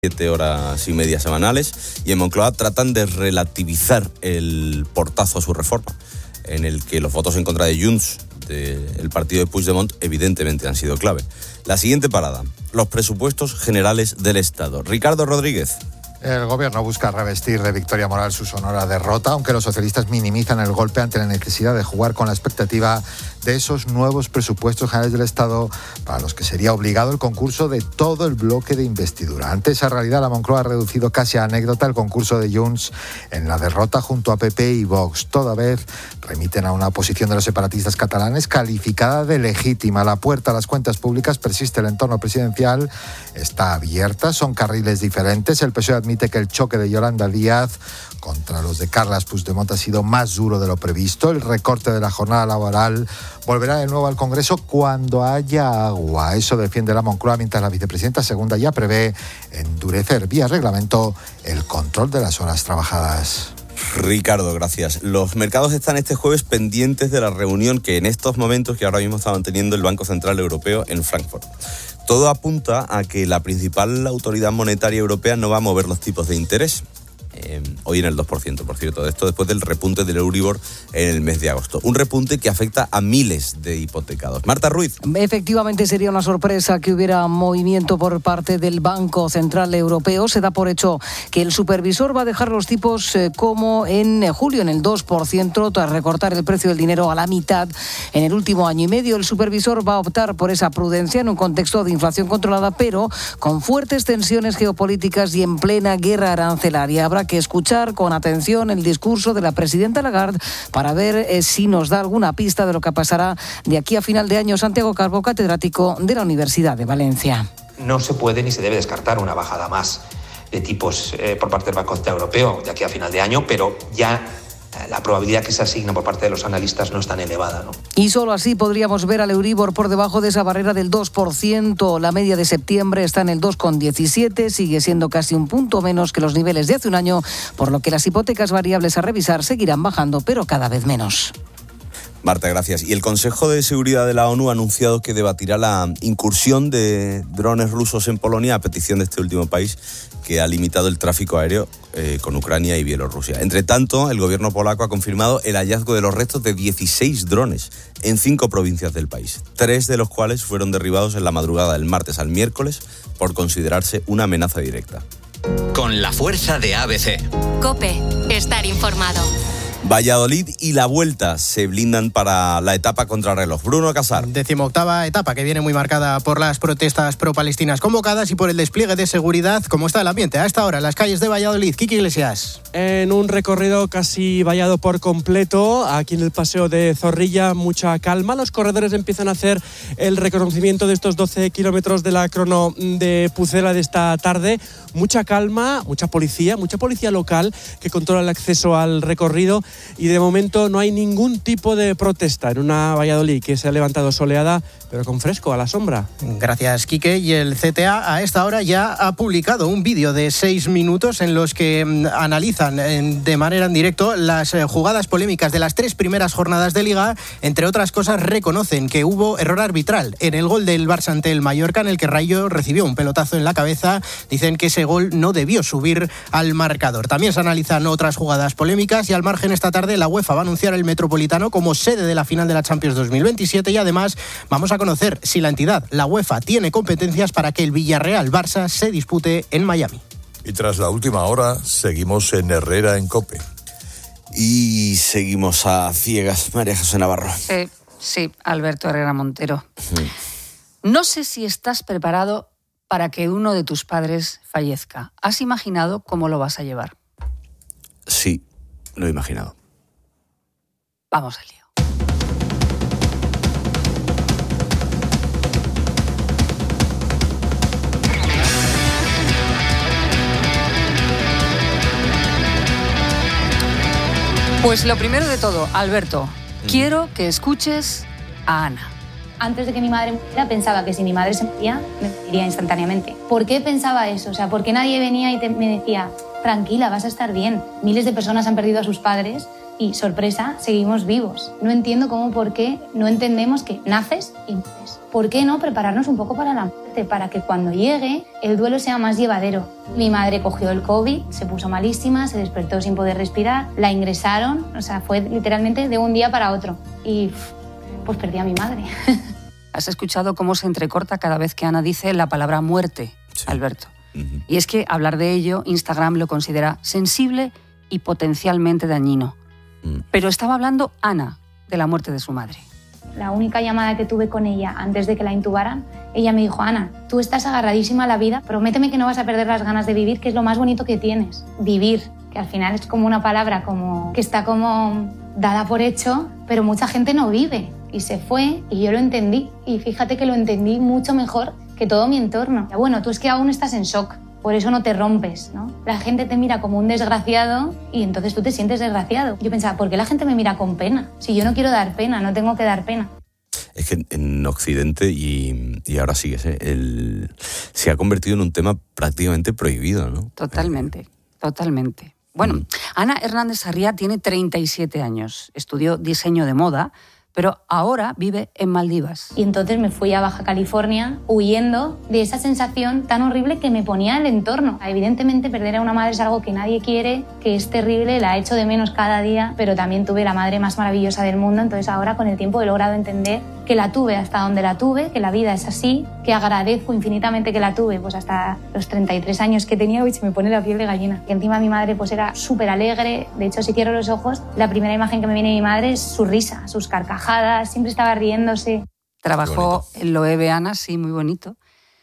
7 horas y media semanales, y en Moncloa tratan de relativizar el portazo a su reforma, en el que los votos en contra de Junts, del partido de Puigdemont, evidentemente han sido clave. La siguiente parada, los presupuestos generales del Estado. Ricardo Rodríguez. El gobierno busca revestir de victoria moral su sonora derrota, aunque los socialistas minimizan el golpe ante la necesidad de jugar con la expectativa de esos nuevos presupuestos generales del Estado, para los que sería obligado el concurso de todo el bloque de investidura. Ante esa realidad, la Moncloa ha reducido casi a anécdota el concurso de Junts en la derrota junto a PP y Vox. Toda vez remiten a una posición de los separatistas catalanes calificada de legítima. La puerta a las cuentas públicas persiste, el entorno presidencial está abierta, son carriles diferentes. El PSOE admite que el choque de Yolanda Díaz contra los de Carles Puigdemont ha sido más duro de lo previsto. El recorte de la jornada laboral volverá de nuevo al Congreso cuando haya agua. Eso defiende la Moncloa, mientras la vicepresidenta segunda ya prevé endurecer vía reglamento el control de las horas trabajadas. Ricardo, gracias. Los mercados están este jueves pendientes de la reunión que en estos momentos, que ahora mismo está manteniendo el Banco Central Europeo en Frankfurt. Todo apunta a que la principal autoridad monetaria europea no va a mover los tipos de interés. Hoy en el 2%, por cierto. Esto después del repunte del Euribor en el mes de agosto. Un repunte que afecta a miles de hipotecados. Marta Ruiz. Efectivamente, sería una sorpresa que hubiera movimiento por parte del Banco Central Europeo. Se da por hecho que el supervisor va a dejar los tipos como en julio, en el 2%, tras recortar el precio del dinero a la mitad en el último año y medio. El supervisor va a optar por esa prudencia en un contexto de inflación controlada, pero con fuertes tensiones geopolíticas y en plena guerra arancelaria. Habrá que escuchar con atención el discurso de la presidenta Lagarde para ver si nos da alguna pista de lo que pasará de aquí a final de año. Santiago Calvo, catedrático de la Universidad de Valencia. No se puede ni se debe descartar una bajada más de tipos por parte del Banco Central Europeo de aquí a final de año, pero ya la probabilidad que se asigna por parte de los analistas no es tan elevada, ¿no? Y solo así podríamos ver al Euribor por debajo de esa barrera del 2%. La media de septiembre está en el 2,17, sigue siendo casi un punto menos que los niveles de hace un año, por lo que las hipotecas variables a revisar seguirán bajando, pero cada vez menos. Marta, gracias. Y el Consejo de Seguridad de la ONU ha anunciado que debatirá la incursión de drones rusos en Polonia a petición de este último país, que ha limitado el tráfico aéreo con Ucrania y Bielorrusia. Entre tanto, el gobierno polaco ha confirmado el hallazgo de los restos de 16 drones en 5 provincias del país, 3 de los cuales fueron derribados en la madrugada del martes al miércoles por considerarse una amenaza directa. Con la fuerza de ABC. COPE, estar informado. Valladolid y La Vuelta se blindan para la etapa contrarreloj. Bruno Casar. 18ª etapa que viene muy marcada por las protestas pro-palestinas convocadas y por el despliegue de seguridad. ¿Cómo está el ambiente a esta hora en las calles de Valladolid? Kiki Iglesias. En un recorrido casi vallado por completo, aquí en el Paseo de Zorrilla, mucha calma. Los corredores empiezan a hacer el reconocimiento de estos 12 kilómetros de la crono de Pucela de esta tarde. Mucha calma, mucha policía local que controla el acceso al recorrido. Y de momento no hay ningún tipo de protesta en una Valladolid que se ha levantado soleada, pero con fresco a la sombra. Gracias, Quique. Y el CTA a esta hora ya ha publicado un vídeo de 6 minutos en los que analizan de manera en directo las jugadas polémicas de las 3 primeras jornadas de Liga. Entre otras cosas, reconocen que hubo error arbitral en el gol del Barça ante el Mallorca, en el que Rayo recibió un pelotazo en la cabeza. Dicen que ese gol no debió subir al marcador. También se analizan otras jugadas polémicas y al margen esta tarde la UEFA va a anunciar el Metropolitano como sede de la final de la Champions 2027 y además vamos a conocer si la entidad, la UEFA, tiene competencias para que el Villarreal-Barça se dispute en Miami. Y tras la última hora seguimos en Herrera en COPE. Y seguimos a ciegas, María José Navarro. Sí, Alberto Herrera Montero. No sé si estás preparado para que uno de tus padres fallezca. ¿Has imaginado cómo lo vas a llevar? Sí, lo he imaginado. Vamos al lío. Pues lo primero de todo, Alberto, quiero que escuches a Ana. Antes de que mi madre muriera, pensaba que si mi madre se moría, me moriría instantáneamente. ¿Por qué pensaba eso? O sea, ¿por qué nadie venía y me decía, tranquila, vas a estar bien? Miles de personas han perdido a sus padres y, sorpresa, seguimos vivos. No entiendo cómo, por qué no entendemos que naces y mueres. ¿Por qué no prepararnos un poco para la muerte? para que cuando llegue el duelo sea más llevadero. Mi madre cogió el COVID, se puso malísima, se despertó sin poder respirar, la ingresaron, o sea, fue literalmente de un día para otro y pues perdí a mi madre. ¿Has escuchado cómo se entrecorta cada vez que Ana dice la palabra muerte, sí, Alberto? Uh-huh. Y es que hablar de ello, Instagram lo considera sensible y potencialmente dañino. Pero estaba hablando Ana de la muerte de su madre. La única llamada que tuve con ella antes de que la intubaran, ella me dijo: Ana, tú estás agarradísima a la vida, prométeme que no vas a perder las ganas de vivir, que es lo más bonito que tienes. Vivir, que al final es como una palabra como que está como dada por hecho, pero mucha gente no vive. Y se fue y yo lo entendí. Y fíjate que lo entendí mucho mejor que todo mi entorno. Bueno, tú es que aún estás en shock, por eso no te rompes, ¿no? La gente te mira como un desgraciado y entonces tú te sientes desgraciado. Yo pensaba, ¿por qué la gente me mira con pena? Si yo no quiero dar pena, no tengo que dar pena. Es que en Occidente, y ahora sigue, se ha convertido en un tema prácticamente prohibido, ¿no? Totalmente, totalmente. Bueno, Ana Hernández Sarriá tiene 37 años, estudió diseño de moda, pero ahora vive en Maldivas. Y entonces me fui a Baja California huyendo de esa sensación tan horrible que me ponía el entorno. Evidentemente perder a una madre es algo que nadie quiere, que es terrible, la echo de menos cada día, pero también tuve la madre más maravillosa del mundo, entonces ahora con el tiempo he logrado entender que la tuve hasta donde la tuve, que la vida es así, que agradezco infinitamente que la tuve pues hasta los 33 años que tenía. Uy, se me pone la piel de gallina. Que encima mi madre pues era súper alegre, de hecho si cierro los ojos, la primera imagen que me viene de mi madre es su risa, sus carcajadas, siempre estaba riéndose. Trabajó en Loewe, Ana, sí, muy bonito.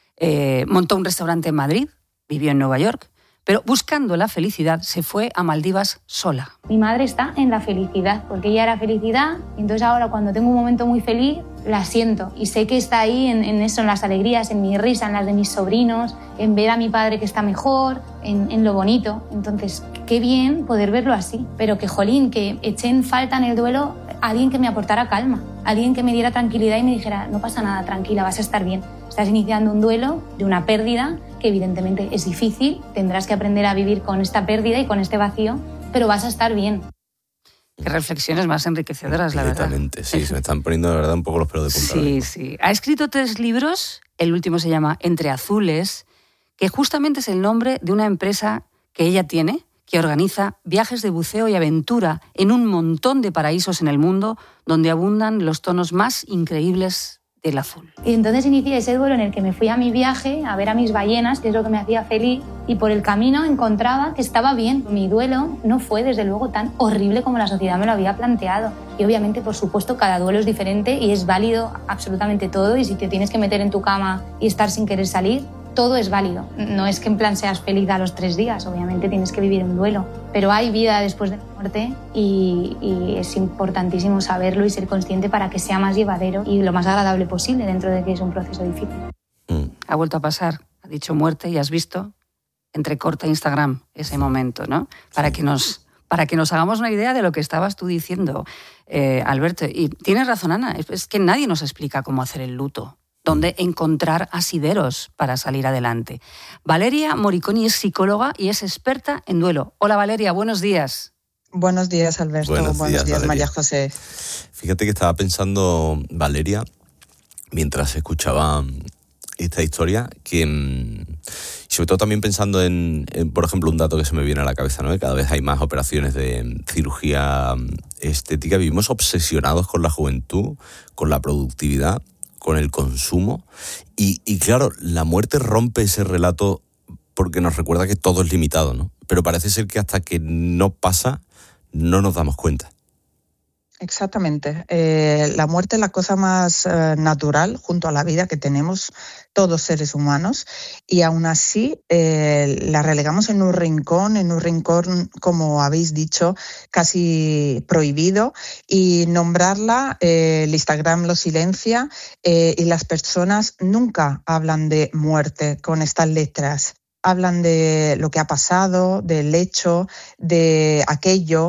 Montó un restaurante en Madrid, vivió en Nueva York, pero buscando la felicidad se fue a Maldivas sola. Mi madre está en la felicidad, porque ella era felicidad, y entonces ahora cuando tengo un momento muy feliz, la siento. Y sé que está ahí en eso, en las alegrías, en mi risa, en las de mis sobrinos, en ver a mi padre que está mejor, en lo bonito. Entonces, qué bien poder verlo así. Pero que, jolín, que eché en falta en el duelo a alguien que me aportara calma, alguien que me diera tranquilidad y me dijera, no pasa nada, tranquila, vas a estar bien. Estás iniciando un duelo de una pérdida que evidentemente es difícil, tendrás que aprender a vivir con esta pérdida y con este vacío, pero vas a estar bien. Qué reflexiones más enriquecedoras, la verdad. Exactamente, sí, se me están poniendo, la verdad, un poco los pelos de punta. Sí, sí. Ha escrito 3 libros, el último se llama Entre Azules, que justamente es el nombre de una empresa que ella tiene, que organiza viajes de buceo y aventura en un montón de paraísos en el mundo, donde abundan los tonos más increíbles del azul. Y entonces inicié ese duelo en el que me fui a mi viaje a ver a mis ballenas, que es lo que me hacía feliz, y por el camino encontraba que estaba bien. Mi duelo no fue, desde luego, tan horrible como la sociedad me lo había planteado. Y obviamente, por supuesto, cada duelo es diferente y es válido absolutamente todo, y si te tienes que meter en tu cama y estar sin querer salir, todo es válido. No es que en plan seas feliz a los 3 días, obviamente tienes que vivir un duelo, pero hay vida después de la muerte y es importantísimo saberlo y ser consciente para que sea más llevadero y lo más agradable posible dentro de que es un proceso difícil. Ha vuelto a pasar, ha dicho muerte y has visto, entrecorta Instagram ese momento, ¿no? Para que nos hagamos una idea de lo que estabas tú diciendo, Alberto. Y tienes razón, Ana, es que nadie nos explica cómo hacer el luto, dónde encontrar asideros para salir adelante. Valeria Moriconi es psicóloga y es experta en duelo. Hola Valeria, buenos días. Buenos días, Alberto. Buenos días, María José. Fíjate que estaba pensando, Valeria, mientras escuchaba esta historia, que sobre todo también pensando en, por ejemplo, un dato que se me viene a la cabeza, ¿no? Que cada vez hay más operaciones de cirugía estética. Vivimos obsesionados con la juventud, con la productividad, con el consumo, y claro, la muerte rompe ese relato porque nos recuerda que todo es limitado, ¿no? Pero parece ser que hasta que no pasa, no nos damos cuenta. Exactamente. La muerte es la cosa más natural junto a la vida que tenemos todos seres humanos, y aún así la relegamos en un rincón, como habéis dicho, casi prohibido, y nombrarla, el Instagram lo silencia, y las personas nunca hablan de muerte con estas letras. Hablan de lo que ha pasado, del hecho, de aquello,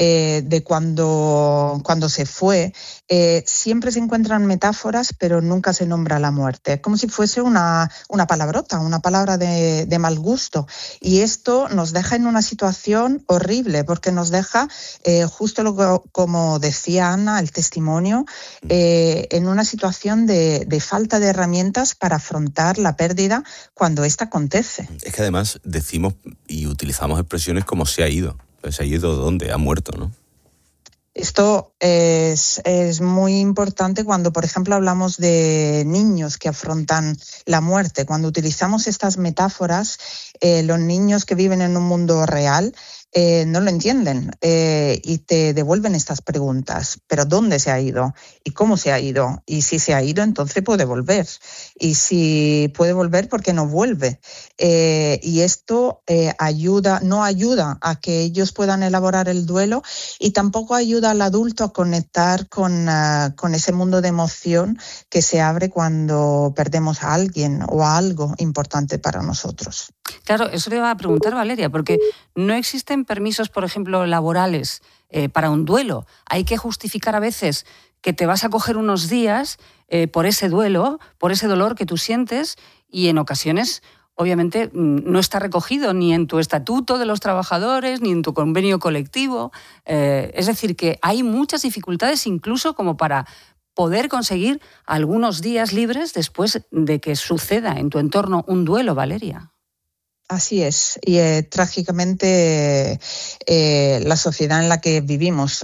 de cuando se fue, siempre se encuentran metáforas, pero nunca se nombra la muerte. Es como si fuese una palabrota, una palabra de mal gusto. Y esto nos deja en una situación horrible, porque nos deja, justo como decía Ana, el testimonio, en una situación de falta de herramientas para afrontar la pérdida cuando ésta acontece. Es que además decimos y utilizamos expresiones como se ha ido. ¿Se ha ido dónde? Ha muerto, ¿no? Esto es muy importante cuando, por ejemplo, hablamos de niños que afrontan la muerte. Cuando utilizamos estas metáforas, los niños que viven en un mundo real no lo entienden y te devuelven estas preguntas. ¿Pero dónde se ha ido? ¿Y cómo se ha ido? Y si se ha ido, entonces puede volver. Y si puede volver, ¿por qué no vuelve? Y esto no ayuda a que ellos puedan elaborar el duelo y tampoco ayuda al adulto a conectar con ese mundo de emoción que se abre cuando perdemos a alguien o a algo importante para nosotros. Claro, eso le iba a preguntar, Valeria, porque no existen permisos, por ejemplo, laborales para un duelo. Hay que justificar a veces que te vas a coger unos días por ese duelo, por ese dolor que tú sientes, y en ocasiones, obviamente, no está recogido ni en tu estatuto de los trabajadores, ni en tu convenio colectivo. Es decir, que hay muchas dificultades incluso como para poder conseguir algunos días libres después de que suceda en tu entorno un duelo, Valeria. Así es, y trágicamente la sociedad en la que vivimos,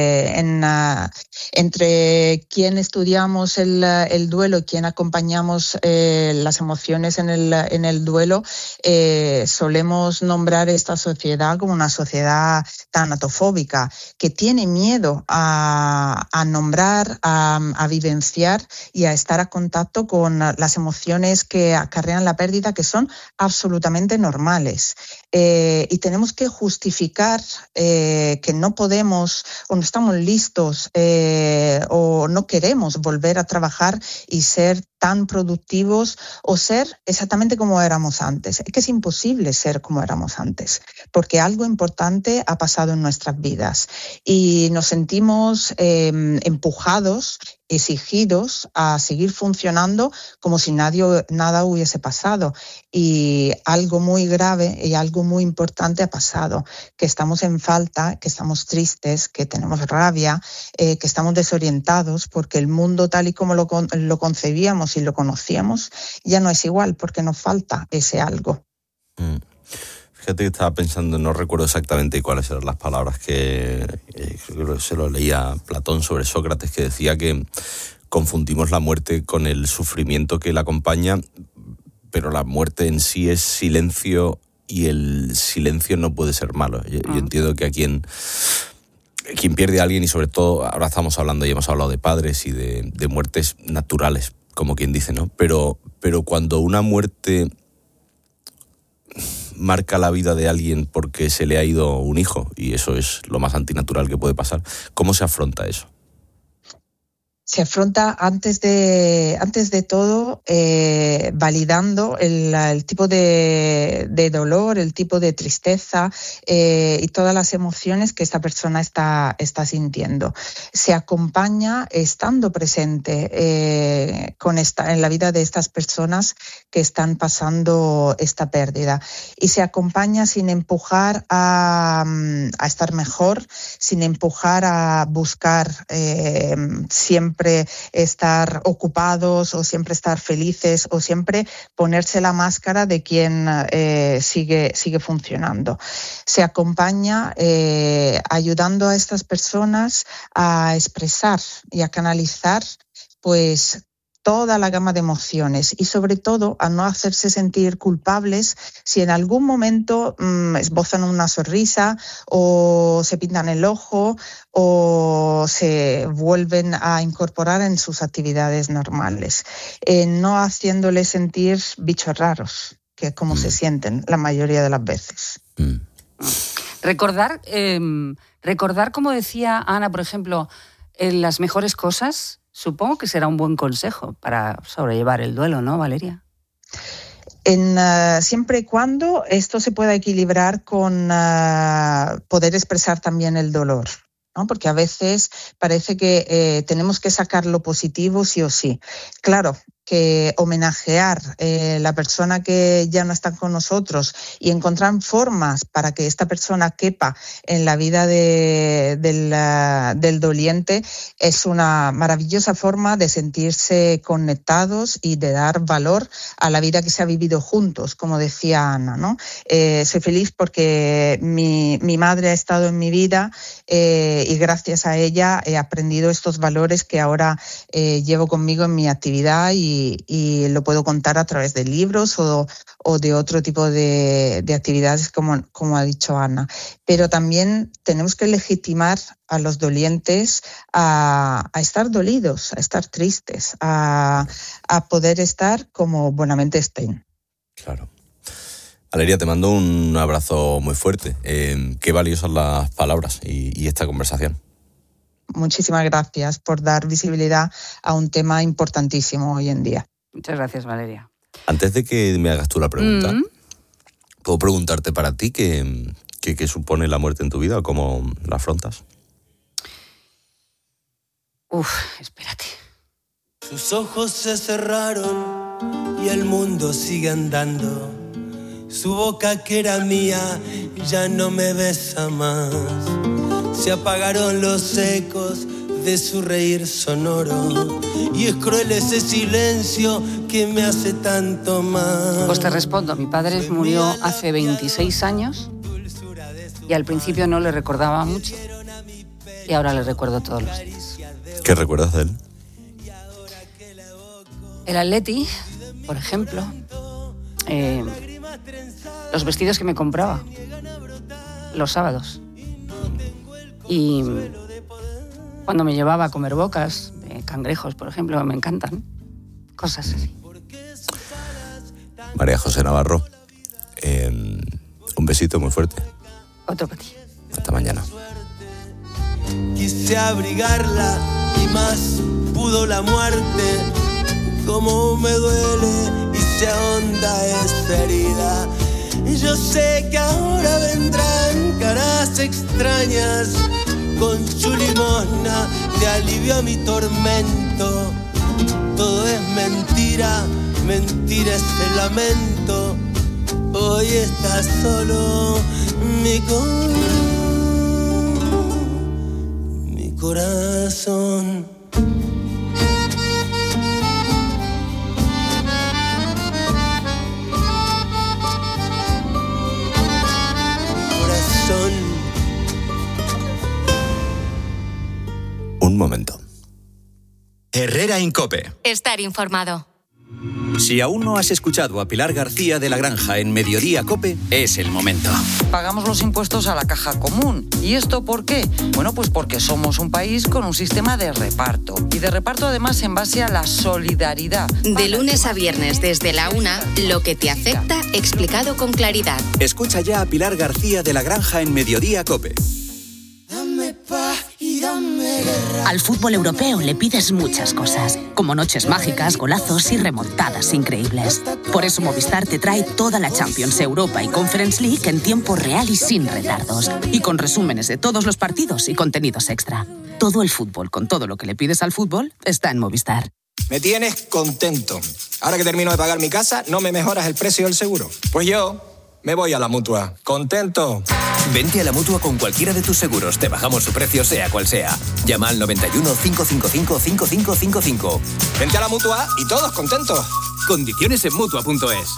entre quien estudiamos el duelo y quien acompañamos las emociones en el duelo, solemos nombrar esta sociedad como una sociedad tanatofóbica, que tiene miedo a nombrar, a vivenciar y a estar a contacto con las emociones que acarrean la pérdida, que son absolutamente normales. Y tenemos que justificar que no podemos o no estamos listos o no queremos volver a trabajar y ser tan productivos o ser exactamente como éramos antes. Es que es imposible ser como éramos antes, porque algo importante ha pasado en nuestras vidas y nos sentimos empujados, exigidos a seguir funcionando como si nada hubiese pasado. Y algo muy grave y algo muy importante ha pasado, que estamos en falta, que estamos tristes, que tenemos rabia, que estamos desorientados, porque el mundo tal y como lo concebíamos y lo conocíamos ya no es igual, porque nos falta ese algo. Fíjate que estaba pensando, no recuerdo exactamente cuáles eran las palabras que se lo leía Platón sobre Sócrates, que decía que confundimos la muerte con el sufrimiento que la acompaña, pero la muerte en sí es silencio y el silencio no puede ser malo. Yo entiendo que a quien pierde a alguien, y sobre todo ahora estamos hablando y hemos hablado de padres y de muertes naturales, como quien dice, ¿no? Pero cuando una muerte marca la vida de alguien porque se le ha ido un hijo, y eso es lo más antinatural que puede pasar, ¿cómo se afronta eso? Se afronta antes de todo validando el tipo de dolor, el tipo de tristeza y todas las emociones que esta persona está sintiendo. Se acompaña estando presente en la vida de estas personas que están pasando esta pérdida, y se acompaña sin empujar a estar mejor, sin empujar a buscar siempre estar ocupados o siempre estar felices o siempre ponerse la máscara de quien sigue funcionando. Se acompaña ayudando a estas personas a expresar y a canalizar pues toda la gama de emociones, y sobre todo a no hacerse sentir culpables si en algún momento esbozan una sonrisa o se pintan el ojo o se vuelven a incorporar en sus actividades normales, no haciéndoles sentir bichos raros, que es como se sienten la mayoría de las veces. Recordar, como decía Ana, por ejemplo, las mejores cosas, supongo que será un buen consejo para sobrellevar el duelo, ¿no, Valeria? siempre y cuando esto se pueda equilibrar con poder expresar también el dolor, ¿no? Porque a veces parece que tenemos que sacar lo positivo sí o sí. Claro, que homenajear la persona que ya no está con nosotros y encontrar formas para que esta persona quepa en la vida del doliente es una maravillosa forma de sentirse conectados y de dar valor a la vida que se ha vivido juntos, como decía Ana, ¿no? Soy feliz porque mi madre ha estado en mi vida y gracias a ella he aprendido estos valores que ahora llevo conmigo en mi actividad y lo puedo contar a través de libros o de otro tipo de actividades, como ha dicho Ana. Pero también tenemos que legitimar a los dolientes a estar dolidos, a estar tristes, a poder estar como buenamente estén. Claro. Valeria, te mando un abrazo muy fuerte. Qué valiosas las palabras y esta conversación. Muchísimas gracias por dar visibilidad a un tema importantísimo hoy en día. Muchas gracias, Valeria. Antes de que me hagas tú la pregunta, ¿puedo preguntarte para ti qué supone la muerte en tu vida o cómo la afrontas? Espérate. Sus ojos se cerraron y el mundo sigue andando. Su boca que era mía ya no me besa más. Se apagaron los ecos de su reír sonoro y es cruel ese silencio que me hace tanto mal. Pues te respondo, mi padre murió hace 26 años y al principio no le recordaba mucho y ahora le recuerdo todos los días. ¿Qué recuerdas de él? El Atleti, por ejemplo, los vestidos que me compraba los sábados. Y cuando me llevaba a comer bocas, de cangrejos, por ejemplo, me encantan. Cosas así. María José Navarro, un besito muy fuerte. Otro para ti. Hasta mañana. Quise abrigarla y más pudo la muerte. Cómo me duele y se ahonda esa herida. Yo sé que ahora vendrán caras extrañas con su limosna de alivio a mi tormento. Todo es mentira, mentira es el lamento. Hoy está solo mi corazón. Un momento. Herrera en COPE. Estar informado. Si aún no has escuchado a Pilar García de la Granja en Mediodía COPE, es el momento. Pagamos los impuestos a la caja común. ¿Y esto por qué? Bueno, pues porque somos un país con un sistema de reparto. Y de reparto además en base a la solidaridad. De lunes a viernes desde la 1, lo que te afecta explicado con claridad. Escucha ya a Pilar García de la Granja en Mediodía COPE. Dame paz y dame guerra. Al fútbol europeo le pides muchas cosas, como noches mágicas, golazos y remontadas increíbles. Por eso Movistar te trae toda la Champions, Europa y Conference League en tiempo real y sin retardos. Y con resúmenes de todos los partidos y contenidos extra. Todo el fútbol, con todo lo que le pides al fútbol, está en Movistar. Me tienes contento. Ahora que termino de pagar mi casa, ¿no me mejoras el precio del seguro? Pues yo me voy a la Mutua. ¿Contento? Vente a la Mutua con cualquiera de tus seguros. Te bajamos su precio, sea cual sea. Llama al 91 555 5555. Vente a la Mutua y todos contentos. Condiciones en Mutua.es.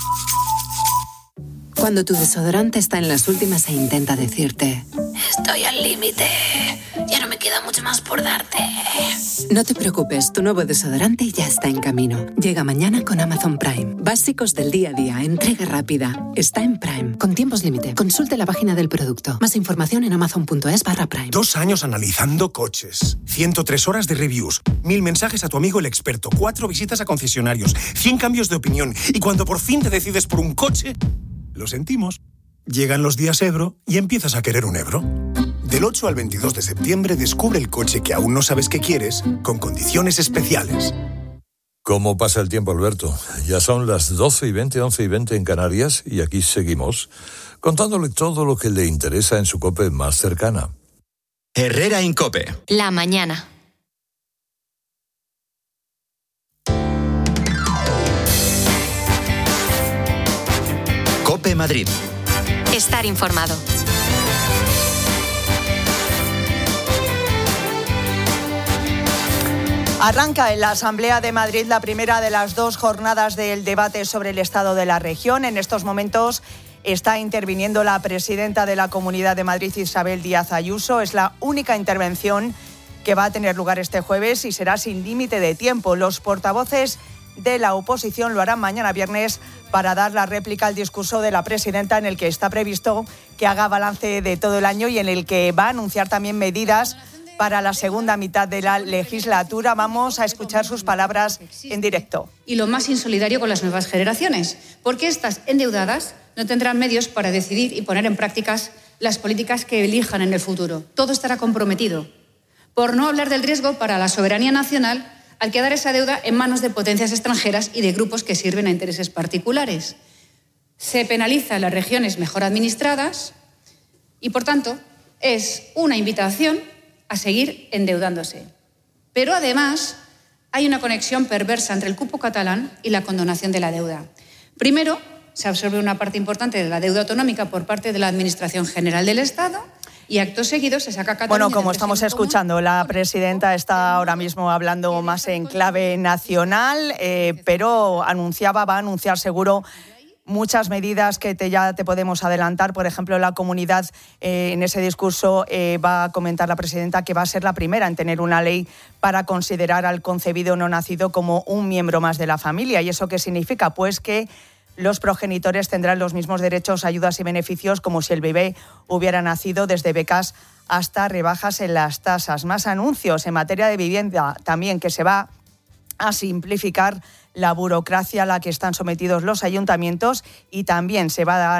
Cuando tu desodorante está en las últimas e intenta decirte: estoy al límite, ya no me queda mucho más por darte. No te preocupes, tu nuevo desodorante ya está en camino. Llega mañana con Amazon Prime. Básicos del día a día, entrega rápida. Está en Prime, con tiempos límite. Consulte la página del producto. Más información en amazon.es/Prime. 2 años analizando coches, 103 horas de reviews, 1000 mensajes a tu amigo el experto, 4 visitas a concesionarios, 100 cambios de opinión. Y cuando por fin te decides por un coche, lo sentimos. Llegan los días Ebro y empiezas a querer un Ebro. Del 8 al 22 de septiembre descubre el coche que aún no sabes que quieres con condiciones especiales. ¿Cómo pasa el tiempo, Alberto? Ya son las 12:20, 11:20 en Canarias y aquí seguimos contándole todo lo que le interesa en su COPE más cercana. Herrera en COPE. La mañana. COPE Madrid. Estar informado. Arranca en la Asamblea de Madrid la primera de las 2 jornadas del debate sobre el estado de la región. En estos momentos está interviniendo la presidenta de la Comunidad de Madrid, Isabel Díaz Ayuso. Es la única intervención que va a tener lugar este jueves y será sin límite de tiempo. Los portavoces de la oposición lo harán mañana viernes para dar la réplica al discurso de la presidenta, en el que está previsto que haga balance de todo el año y en el que va a anunciar también medidas para la segunda mitad de la legislatura. Vamos a escuchar sus palabras en directo. Y lo más insolidario con las nuevas generaciones, porque estas endeudadas no tendrán medios para decidir y poner en prácticas las políticas que elijan en el futuro. Todo estará comprometido. Por no hablar del riesgo para la soberanía nacional al quedar esa deuda en manos de potencias extranjeras y de grupos que sirven a intereses particulares. Se penaliza a las regiones mejor administradas y, por tanto, es una invitación a seguir endeudándose. Pero además hay una conexión perversa entre el cupo catalán y la condonación de la deuda. Primero, se absorbe una parte importante de la deuda autonómica por parte de la Administración General del Estado y acto seguido se saca Cataluña. Bueno, como estamos escuchando, la presidenta está ahora mismo hablando más en clave nacional, pero va a anunciar seguro muchas medidas que ya te podemos adelantar. Por ejemplo, la comunidad, en ese discurso va a comentar la presidenta que va a ser la primera en tener una ley para considerar al concebido no nacido como un miembro más de la familia. ¿Y eso qué significa? Pues que los progenitores tendrán los mismos derechos, ayudas y beneficios como si el bebé hubiera nacido, desde becas hasta rebajas en las tasas. Más anuncios en materia de vivienda también, que se va a simplificar la burocracia a la que están sometidos los ayuntamientos, y también se van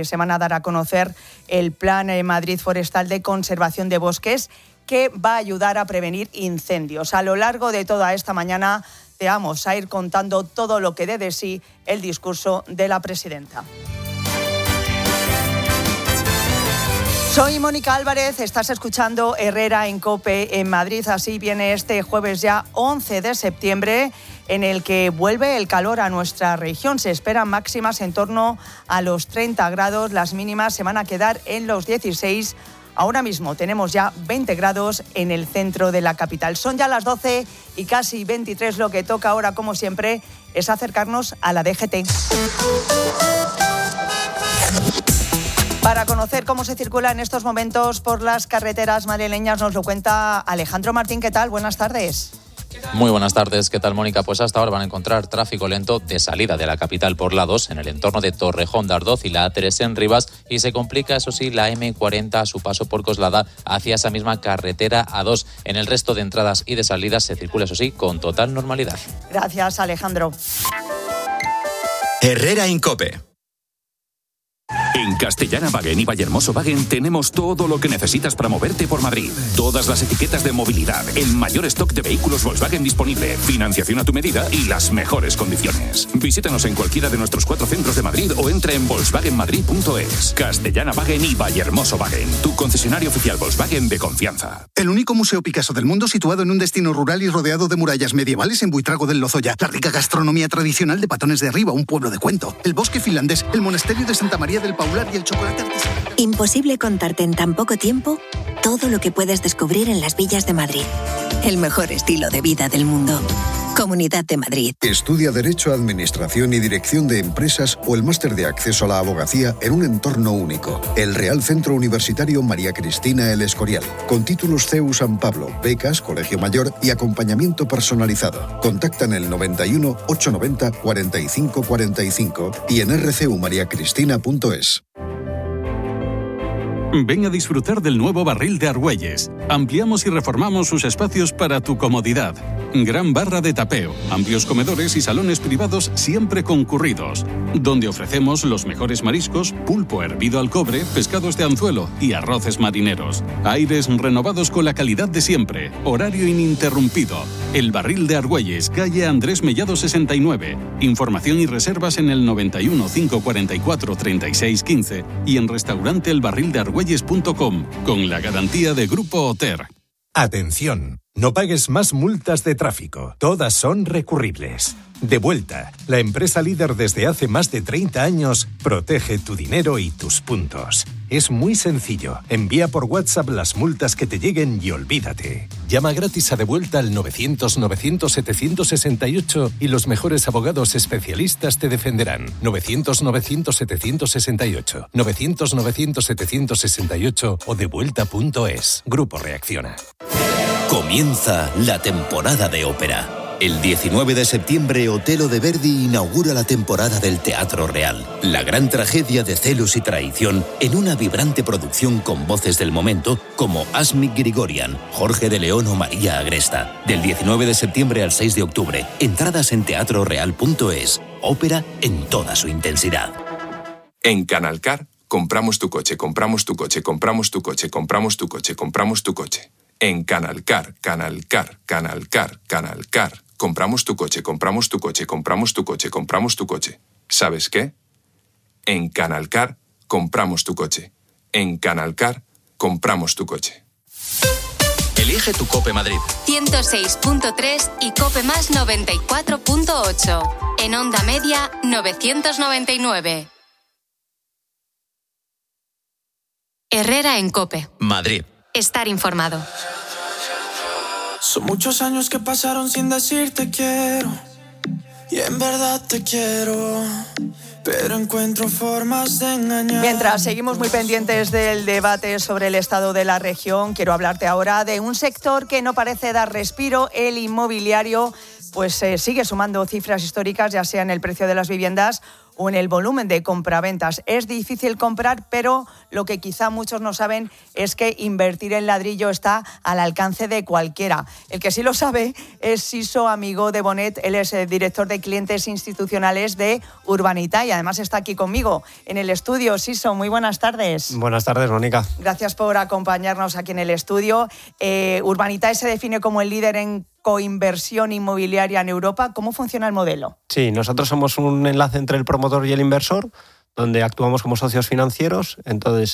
a dar a conocer el Plan Madrid Forestal de Conservación de Bosques, que va a ayudar a prevenir incendios. A lo largo de toda esta mañana te vamos a ir contando todo lo que dé de sí el discurso de la presidenta. Soy Mónica Álvarez, estás escuchando Herrera en COPE en Madrid. Así viene este jueves ya 11 de septiembre, en el que vuelve el calor a nuestra región. Se esperan máximas en torno a los 30 grados, las mínimas se van a quedar en los 16. Ahora mismo tenemos ya 20 grados en el centro de la capital. Son ya las 12 y casi 23. Lo que toca ahora, como siempre, es acercarnos a la DGT. Para conocer cómo se circula en estos momentos por las carreteras madrileñas nos lo cuenta Alejandro Martín. ¿Qué tal? Buenas tardes. Muy buenas tardes, ¿qué tal, Mónica? Pues hasta ahora van a encontrar tráfico lento de salida de la capital por la 2 en el entorno de Torrejón de Ardoz y la A3 en Rivas, y se complica, eso sí, la M40 a su paso por Coslada hacia esa misma carretera A2. En el resto de entradas y de salidas se circula, eso sí, con total normalidad. Gracias, Alejandro. Herrera en COPE. En Castellana-Wagen y Vallehermoso-Wagen tenemos todo lo que necesitas para moverte por Madrid. Todas las etiquetas de movilidad, el mayor stock de vehículos Volkswagen disponible, financiación a tu medida y las mejores condiciones. Visítanos en cualquiera de nuestros 4 centros de Madrid o entra en volkswagenmadrid.es. Castellana-Wagen y Vallehermoso-Wagen, tu concesionario oficial Volkswagen de confianza. El único museo Picasso del mundo situado en un destino rural y rodeado de murallas medievales en Buitrago del Lozoya. La rica gastronomía tradicional de Patones de Arriba, un pueblo de cuento. El bosque finlandés, el monasterio de Santa María del Paular y el chocolate artesanal. Imposible contarte en tan poco tiempo todo lo que puedes descubrir en las villas de Madrid. El mejor estilo de vida del mundo. Comunidad de Madrid. Estudia Derecho, Administración y Dirección de Empresas o el Máster de Acceso a la Abogacía en un entorno único. El Real Centro Universitario María Cristina El Escorial. Con títulos CEU San Pablo, becas, colegio mayor y acompañamiento personalizado. Contacta en el 91 890 45 45 y en rcumariacristina.es. Ven a disfrutar del nuevo Barril de Argüelles. Ampliamos y reformamos sus espacios para tu comodidad. Gran barra de tapeo, amplios comedores y salones privados siempre concurridos, donde ofrecemos los mejores mariscos, pulpo hervido al cobre, pescados de anzuelo y arroces marineros. Aires renovados con la calidad de siempre. Horario ininterrumpido. El Barril de Argüelles, calle Andrés Mellado 69. Información y reservas en el 91 544 36 15 y en restauranteelbarrildeargüelles.com con la garantía de Grupo Oter. Atención, no pagues más multas de tráfico. Todas son recurribles. Devuelta, la empresa líder desde hace más de 30 años, protege tu dinero y tus puntos. Es muy sencillo. Envía por WhatsApp las multas que te lleguen y olvídate. Llama gratis a Devuelta al 900-900-768 y los mejores abogados especialistas te defenderán. 900-900-768. 900-900-768 o devuelta.es. Grupo Reacciona. Comienza la temporada de ópera. El 19 de septiembre, Otelo de Verdi inaugura la temporada del Teatro Real. La gran tragedia de celos y traición en una vibrante producción con voces del momento como Asmik Grigorian, Jorge de León o María Agresta. Del 19 de septiembre al 6 de octubre. Entradas en teatroreal.es. Ópera en toda su intensidad. En Canalcar, compramos tu coche, compramos tu coche, compramos tu coche, compramos tu coche, compramos tu coche. En Canalcar, Canalcar, Canalcar, Canalcar. Compramos tu coche, compramos tu coche, compramos tu coche, compramos tu coche. ¿Sabes qué? En Canalcar, compramos tu coche. En Canalcar, compramos tu coche. Elige tu Cope Madrid. 106.3 y Cope Más 94.8. En onda media, 999. Herrera en Cope. Madrid. Estar informado. Son muchos años que pasaron sin decirte quiero. Y en verdad te quiero. Pero encuentro formas de engañar. Mientras seguimos muy pendientes del debate sobre el estado de la región, quiero hablarte ahora de un sector que no parece dar respiro, el inmobiliario. Pues sigue sumando cifras históricas, ya sea en el precio de las viviendas o en el volumen de compraventas. Es difícil comprar, pero lo que quizá muchos no saben es que invertir en ladrillo está al alcance de cualquiera. El que sí lo sabe es Siso Amigo de Bonet. Él es director de clientes institucionales de Urbanita y además está aquí conmigo en el estudio. Siso, muy buenas tardes. Buenas tardes, Mónica. Gracias por acompañarnos aquí en el estudio. Urbanita se define como el líder en coinversión inmobiliaria en Europa. ¿Cómo funciona el modelo? Sí, nosotros somos un enlace entre el promotor y el inversor, donde actuamos como socios financieros. Entonces,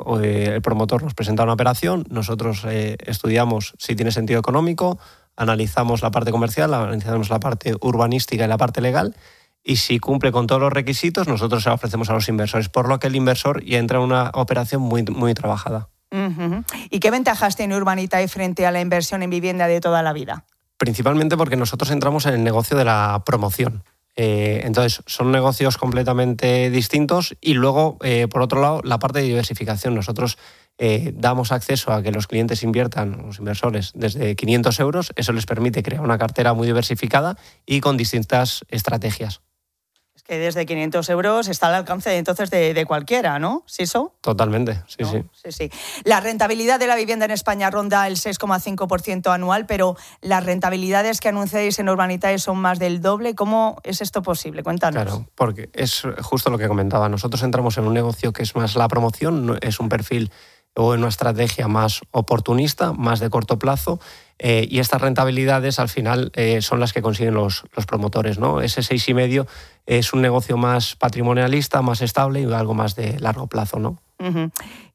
el promotor nos presenta una operación, nosotros estudiamos si tiene sentido económico, analizamos la parte comercial, analizamos la parte urbanística y la parte legal, y si cumple con todos los requisitos, nosotros se la ofrecemos a los inversores, por lo que el inversor ya entra en una operación muy, muy trabajada. Uh-huh. ¿Y qué ventajas tiene Urbanitae frente a la inversión en vivienda de toda la vida? Principalmente porque nosotros entramos en el negocio de la promoción. Entonces, son negocios completamente distintos y luego, por otro lado, la parte de diversificación. Nosotros damos acceso a que los clientes inviertan, los inversores, desde 500 euros. Eso les permite crear una cartera muy diversificada y con distintas estrategias. Es que desde 500 euros está al alcance entonces de cualquiera, ¿no? ¿Siso? Totalmente, sí, ¿no? sí. Sí. La rentabilidad de la vivienda en España ronda el 6,5% anual, pero las rentabilidades que anunciáis en Urbanitae son más del doble. ¿Cómo es esto posible? Cuéntanos. Claro, porque es justo lo que comentaba. Nosotros entramos en un negocio que es más la promoción, es un perfil o en una estrategia más oportunista, más de corto plazo, y estas rentabilidades al final son las que consiguen los promotores, ¿no? Ese 6,5 es un negocio más patrimonialista, más estable y algo más de largo plazo, ¿no? Uh-huh.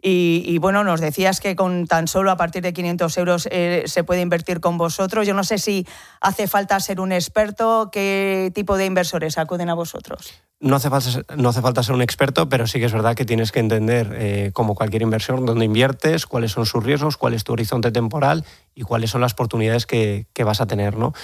Y bueno, nos decías que con tan solo a partir de 500 euros se puede invertir con vosotros. Yo no sé si hace falta ser un experto. ¿Qué tipo de inversores acuden a vosotros? No hace falta ser un experto, pero sí que es verdad que tienes que entender, como cualquier inversión, dónde inviertes, cuáles son sus riesgos, cuál es tu horizonte temporal y cuáles son las oportunidades que vas a tener, ¿no?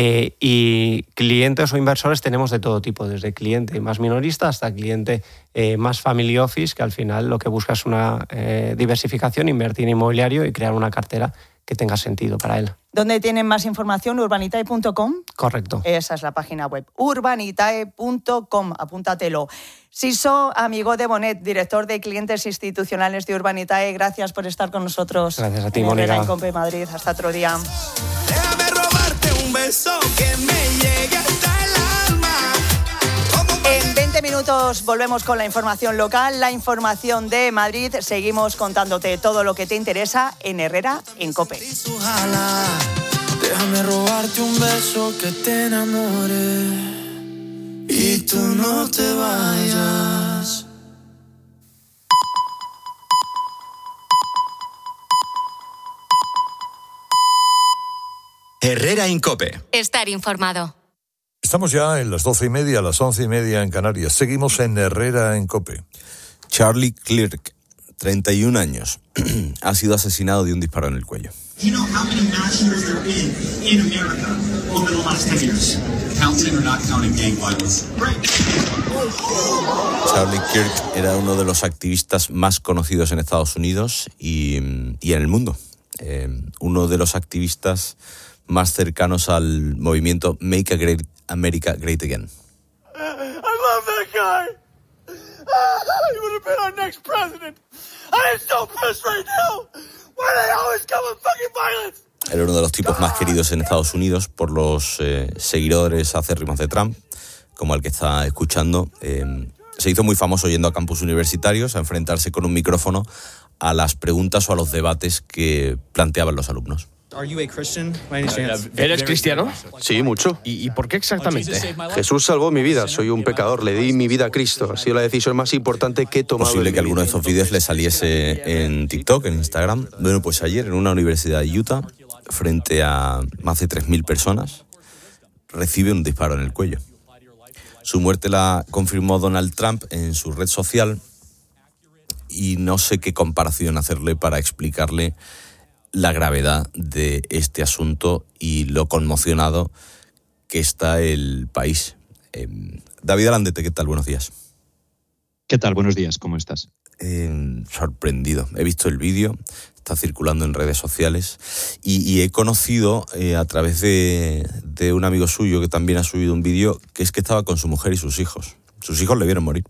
Y clientes o inversores tenemos de todo tipo, desde cliente más minorista hasta cliente más family office, que al final lo que busca es una diversificación, invertir en inmobiliario y crear una cartera tenga sentido para él. ¿Dónde tienen más información? Urbanitae.com. Correcto. Esa es la página web, urbanitae.com, apúntatelo. Siso Amigo de Bonet, director de clientes institucionales de Urbanitae, gracias por estar con nosotros. Gracias a ti, Mónica. Mónica. En COPE Madrid, hasta otro día. Déjame robarte un beso que me llegue hasta el alma. En 20 minutos volvemos con la información local, la información de Madrid. Seguimos contándote todo lo que te interesa en Herrera en COPE. Déjame robarte un beso que te enamore y tú no te vayas. Herrera en COPE. Estar informado. Estamos ya en las 12:30, las 11:30 en Canarias. Seguimos en Herrera en COPE. Charlie Kirk, 31 años, ha sido asesinado de un disparo en el cuello. You know how many mass shooters there have been in America over the last 10 years? Counting or not counting gang violence? Charlie Kirk era uno de los activistas más conocidos en Estados Unidos y en el mundo. Uno de los activistas más cercanos al movimiento Make America Great Again. I love that guy. He would have been our next president. I am so pissed right now. Why do they always come with fucking violence? Era uno de los tipos más queridos en Estados Unidos por los seguidores acérrimos de Trump, como el que está escuchando. Se hizo muy famoso yendo a campus universitarios a enfrentarse con un micrófono a las preguntas o a los debates que planteaban los alumnos. ¿Eres cristiano? Sí, mucho. ¿Y por qué exactamente? Jesús salvó mi vida, soy un pecador, le di mi vida a Cristo. Ha sido la decisión más importante que he tomado. Es posible que alguno de estos vídeos le saliese en TikTok, en Instagram. Bueno, pues ayer en una universidad de Utah, frente a más de 3.000 personas, recibe un disparo en el cuello. Su muerte la confirmó Donald Trump en su red social y no sé qué comparación hacerle para explicarle la gravedad de este asunto y lo conmocionado que está el país. David Alandete, ¿qué tal? Buenos días. ¿Qué tal? Buenos días, ¿cómo estás? Sorprendido. He visto el vídeo, está circulando en redes sociales y he conocido a través de un amigo suyo que también ha subido un vídeo, que es que estaba con su mujer y sus hijos. Sus hijos le vieron morir.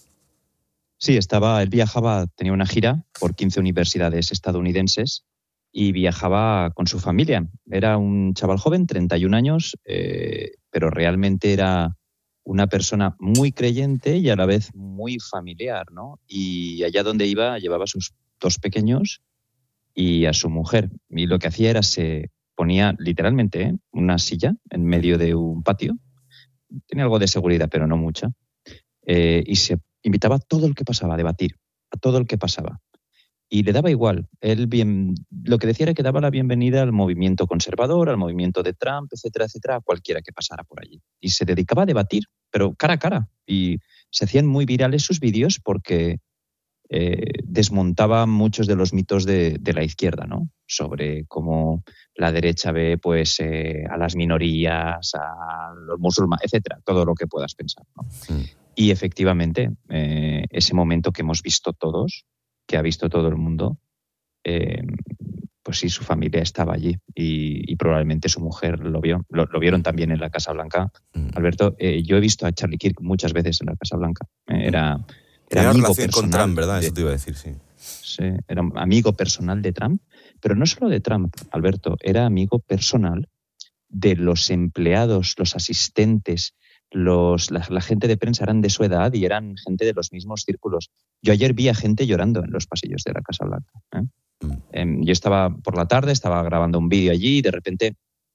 Sí, él viajaba, tenía una gira por 15 universidades estadounidenses y viajaba con su familia. Era un chaval joven, 31 años, pero realmente era una persona muy creyente y a la vez muy familiar, ¿no? Y allá donde iba llevaba a sus 2 pequeños y a su mujer. Y lo que hacía era se ponía literalmente una silla en medio de un patio. Tenía algo de seguridad, pero no mucha. Y se invitaba a todo el que pasaba a debatir, a todo el que pasaba. Y le daba igual. Lo que decía era que daba la bienvenida al movimiento conservador, al movimiento de Trump, etcétera, etcétera, a cualquiera que pasara por allí. Y se dedicaba a debatir, pero cara a cara. Y se hacían muy virales sus vídeos porque desmontaba muchos de los mitos de la izquierda, ¿no? Sobre cómo la derecha ve pues a las minorías, a los musulmanes, etcétera, todo lo que puedas pensar, ¿no? Y efectivamente, ese momento que hemos visto todos, que ha visto todo el mundo, pues sí, su familia estaba allí y probablemente su mujer lo vio. Lo vieron también en la Casa Blanca. Alberto, yo he visto a Charlie Kirk muchas veces en la Casa Blanca. Era amigo personal con Trump, ¿verdad? Eso te iba a decir, sí. Sí, era amigo personal de Trump, pero no solo de Trump, Alberto, era amigo personal de los empleados, los asistentes, la gente de prensa eran de su edad y eran gente de los mismos círculos. Yo ayer vi a gente llorando en los pasillos de la Casa Blanca. Yo estaba por la tarde, estaba grabando un vídeo allí y de repente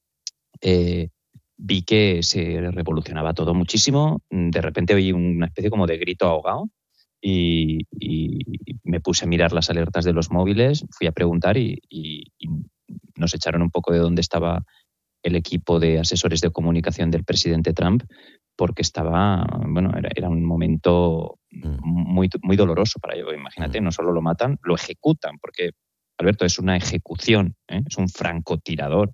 vi que se revolucionaba todo muchísimo. De repente oí una especie como de grito ahogado y me puse a mirar las alertas de los móviles, fui a preguntar y nos echaron un poco de dónde estaba el equipo de asesores de comunicación del presidente Trump, porque era un momento muy, muy doloroso para ellos. Imagínate, no solo lo matan, lo ejecutan, porque, Alberto, es una ejecución, es un francotirador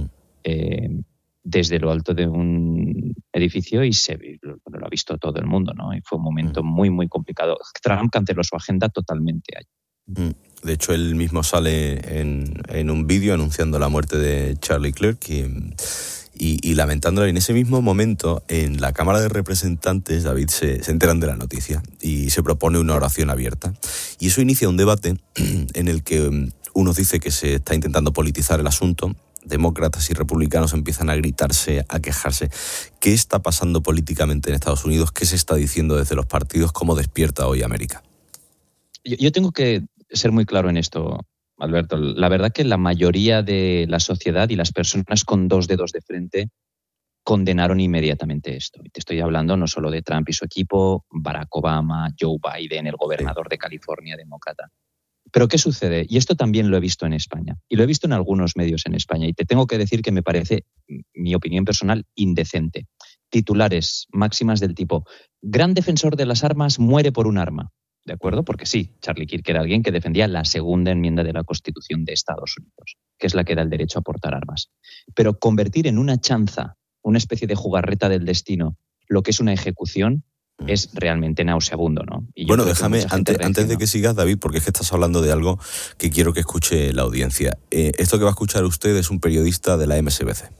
desde lo alto de un edificio y lo ha visto todo el mundo, ¿no? Y fue un momento muy, muy complicado. Trump canceló su agenda totalmente allí. De hecho, él mismo sale en un vídeo anunciando la muerte de Charlie Kirk y lamentándola. En ese mismo momento, en la Cámara de Representantes, David, se enteran de la noticia y se propone una oración abierta. Y eso inicia un debate en el que unos dicen que se está intentando politizar el asunto, demócratas y republicanos empiezan a gritarse, a quejarse. ¿Qué está pasando políticamente en Estados Unidos? ¿Qué se está diciendo desde los partidos? ¿Cómo despierta hoy América? Yo tengo que ser muy claro en esto, Alberto. La verdad que la mayoría de la sociedad y las personas con dos dedos de frente condenaron inmediatamente esto. Y te estoy hablando no solo de Trump y su equipo, Barack Obama, Joe Biden, el gobernador de California, demócrata. Pero ¿qué sucede? Y esto también lo he visto en España. Y lo he visto en algunos medios en España. Y te tengo que decir que me parece, mi opinión personal, indecente. Titulares máximas del tipo: gran defensor de las armas muere por un arma. ¿De acuerdo? Porque sí, Charlie Kirk era alguien que defendía la segunda enmienda de la Constitución de Estados Unidos, que es la que da el derecho a portar armas. Pero convertir en una chanza, una especie de jugarreta del destino, lo que es una ejecución, es realmente nauseabundo, ¿no? Y bueno, déjame, antes de que sigas, David, porque es que estás hablando de algo que quiero que escuche la audiencia. Esto que va a escuchar usted es un periodista de la MSNBC.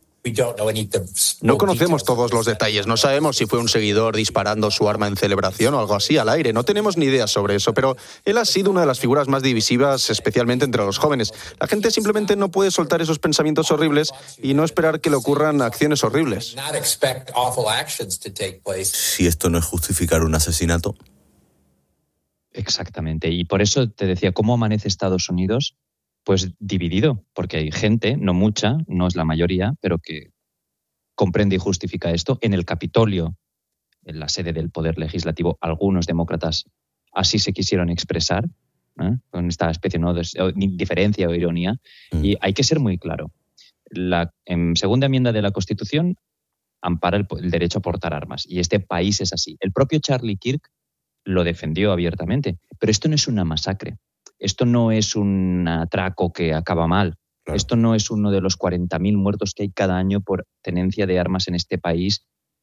No conocemos todos los detalles. No sabemos si fue un seguidor disparando su arma en celebración o algo así al aire. No tenemos ni idea sobre eso, pero él ha sido una de las figuras más divisivas, especialmente entre los jóvenes. La gente simplemente no puede soltar esos pensamientos horribles y no esperar que le ocurran acciones horribles. Si esto no es justificar un asesinato. Exactamente. Y por eso te decía, ¿cómo amanece Estados Unidos? Pues dividido, porque hay gente, no mucha, no es la mayoría, pero que comprende y justifica esto. En el Capitolio, en la sede del Poder Legislativo, algunos demócratas así se quisieron expresar, con esta especie de indiferencia o ironía. Y hay que ser muy claro. La segunda enmienda de la Constitución ampara el derecho a portar armas. Y este país es así. El propio Charlie Kirk lo defendió abiertamente. Pero esto no es una masacre. Esto no es un atraco que acaba mal. Claro. Esto no es uno de los 40.000 muertos que hay cada año por tenencia de armas en este país,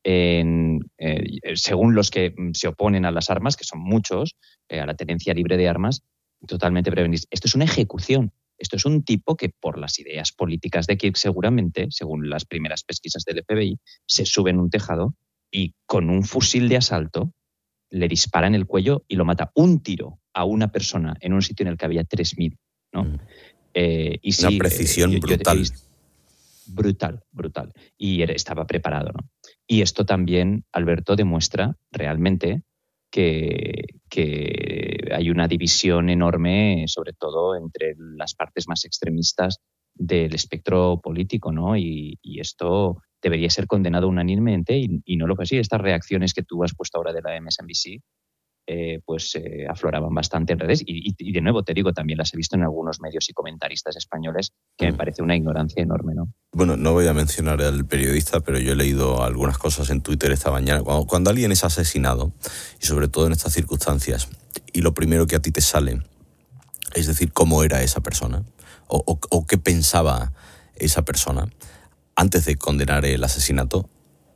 según los que se oponen a las armas, que son muchos, a la tenencia libre de armas, totalmente prevenidos. Esto es una ejecución. Esto es un tipo que, por las ideas políticas de Kirk, seguramente, según las primeras pesquisas del FBI, se sube en un tejado y con un fusil de asalto le dispara en el cuello y lo mata. Un tiro a una persona en un sitio en el que había 3.000, ¿no? Y sí, una precisión brutal. Brutal. Y estaba preparado, ¿no? Y esto también, Alberto, demuestra realmente que hay una división enorme, sobre todo entre las partes más extremistas del espectro político, ¿no? Y esto debería ser condenado unánimemente y no lo fue así. Estas reacciones que tú has puesto ahora de la MSNBC afloraban bastante en redes y de nuevo te digo, también las he visto en algunos medios y comentaristas españoles, que me parece una ignorancia enorme, ¿no? Bueno, no voy a mencionar al periodista, pero yo he leído algunas cosas en Twitter esta mañana. Cuando alguien es asesinado, y sobre todo en estas circunstancias, y lo primero que a ti te sale es decir cómo era esa persona o qué pensaba esa persona antes de condenar el asesinato,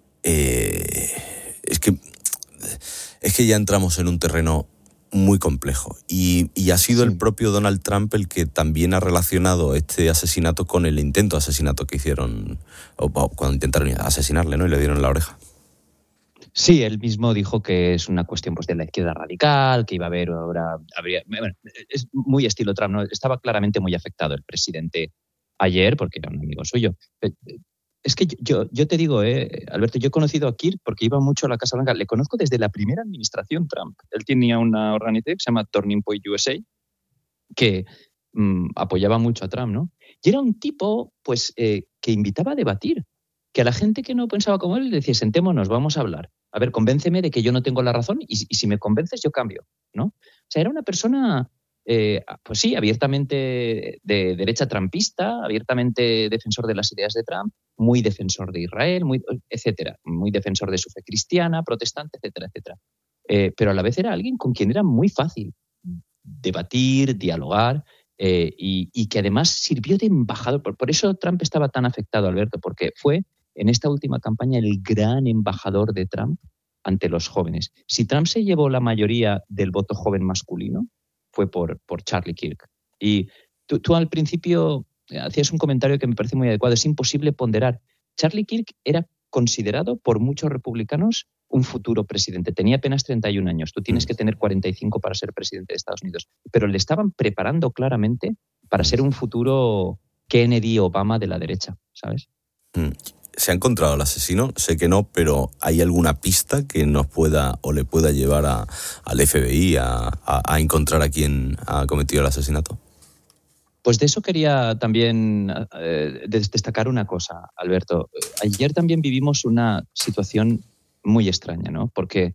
es que ya entramos en un terreno muy complejo y ha sido el propio Donald Trump el que también ha relacionado este asesinato con el intento de asesinato que hicieron o cuando intentaron asesinarle, ¿no? Y le dieron la oreja. Sí, él mismo dijo que es una cuestión pues de la izquierda radical, que iba a haber es muy estilo Trump, ¿no? Estaba claramente muy afectado el presidente ayer porque era un amigo suyo. Es que yo te digo, Alberto, yo he conocido a Kirk porque iba mucho a la Casa Blanca. Le conozco desde la primera administración Trump. Él tenía una organización que se llama Turning Point USA que apoyaba mucho a Trump, ¿no? Y era un tipo pues que invitaba a debatir, que a la gente que no pensaba como él le decía, sentémonos, vamos a hablar. A ver, convénceme de que yo no tengo la razón y si me convences yo cambio, ¿no? O sea, era una persona, pues sí, abiertamente de derecha trumpista, abiertamente defensor de las ideas de Trump, muy defensor de Israel, etcétera, muy defensor de su fe cristiana, protestante, etcétera, etcétera. Pero a la vez era alguien con quien era muy fácil debatir, dialogar, y que además sirvió de embajador. Por eso Trump estaba tan afectado, Alberto, porque fue en esta última campaña el gran embajador de Trump ante los jóvenes. Si Trump se llevó la mayoría del voto joven masculino, fue por Charlie Kirk. Y tú al principio hacías un comentario que me parece muy adecuado. Es imposible ponderar. Charlie Kirk era considerado por muchos republicanos un futuro presidente. Tenía apenas 31 años. Tú tienes que tener 45 para ser presidente de Estados Unidos. Pero le estaban preparando claramente para ser un futuro Kennedy-Obama de la derecha, ¿sabes? ¿Se ha encontrado al asesino? Sé que no, pero ¿hay alguna pista que nos pueda o le pueda llevar al FBI a encontrar a quien ha cometido el asesinato? Pues de eso quería también destacar una cosa, Alberto. Ayer también vivimos una situación muy extraña, ¿no? Porque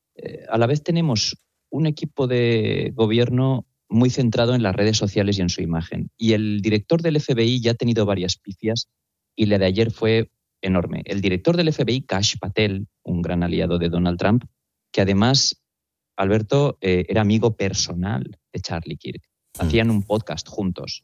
a la vez tenemos un equipo de gobierno muy centrado en las redes sociales y en su imagen. Y el director del FBI ya ha tenido varias pifias y la de ayer fue enorme. El director del FBI, Kash Patel, un gran aliado de Donald Trump, que además, Alberto, era amigo personal de Charlie Kirk. Hacían un podcast juntos.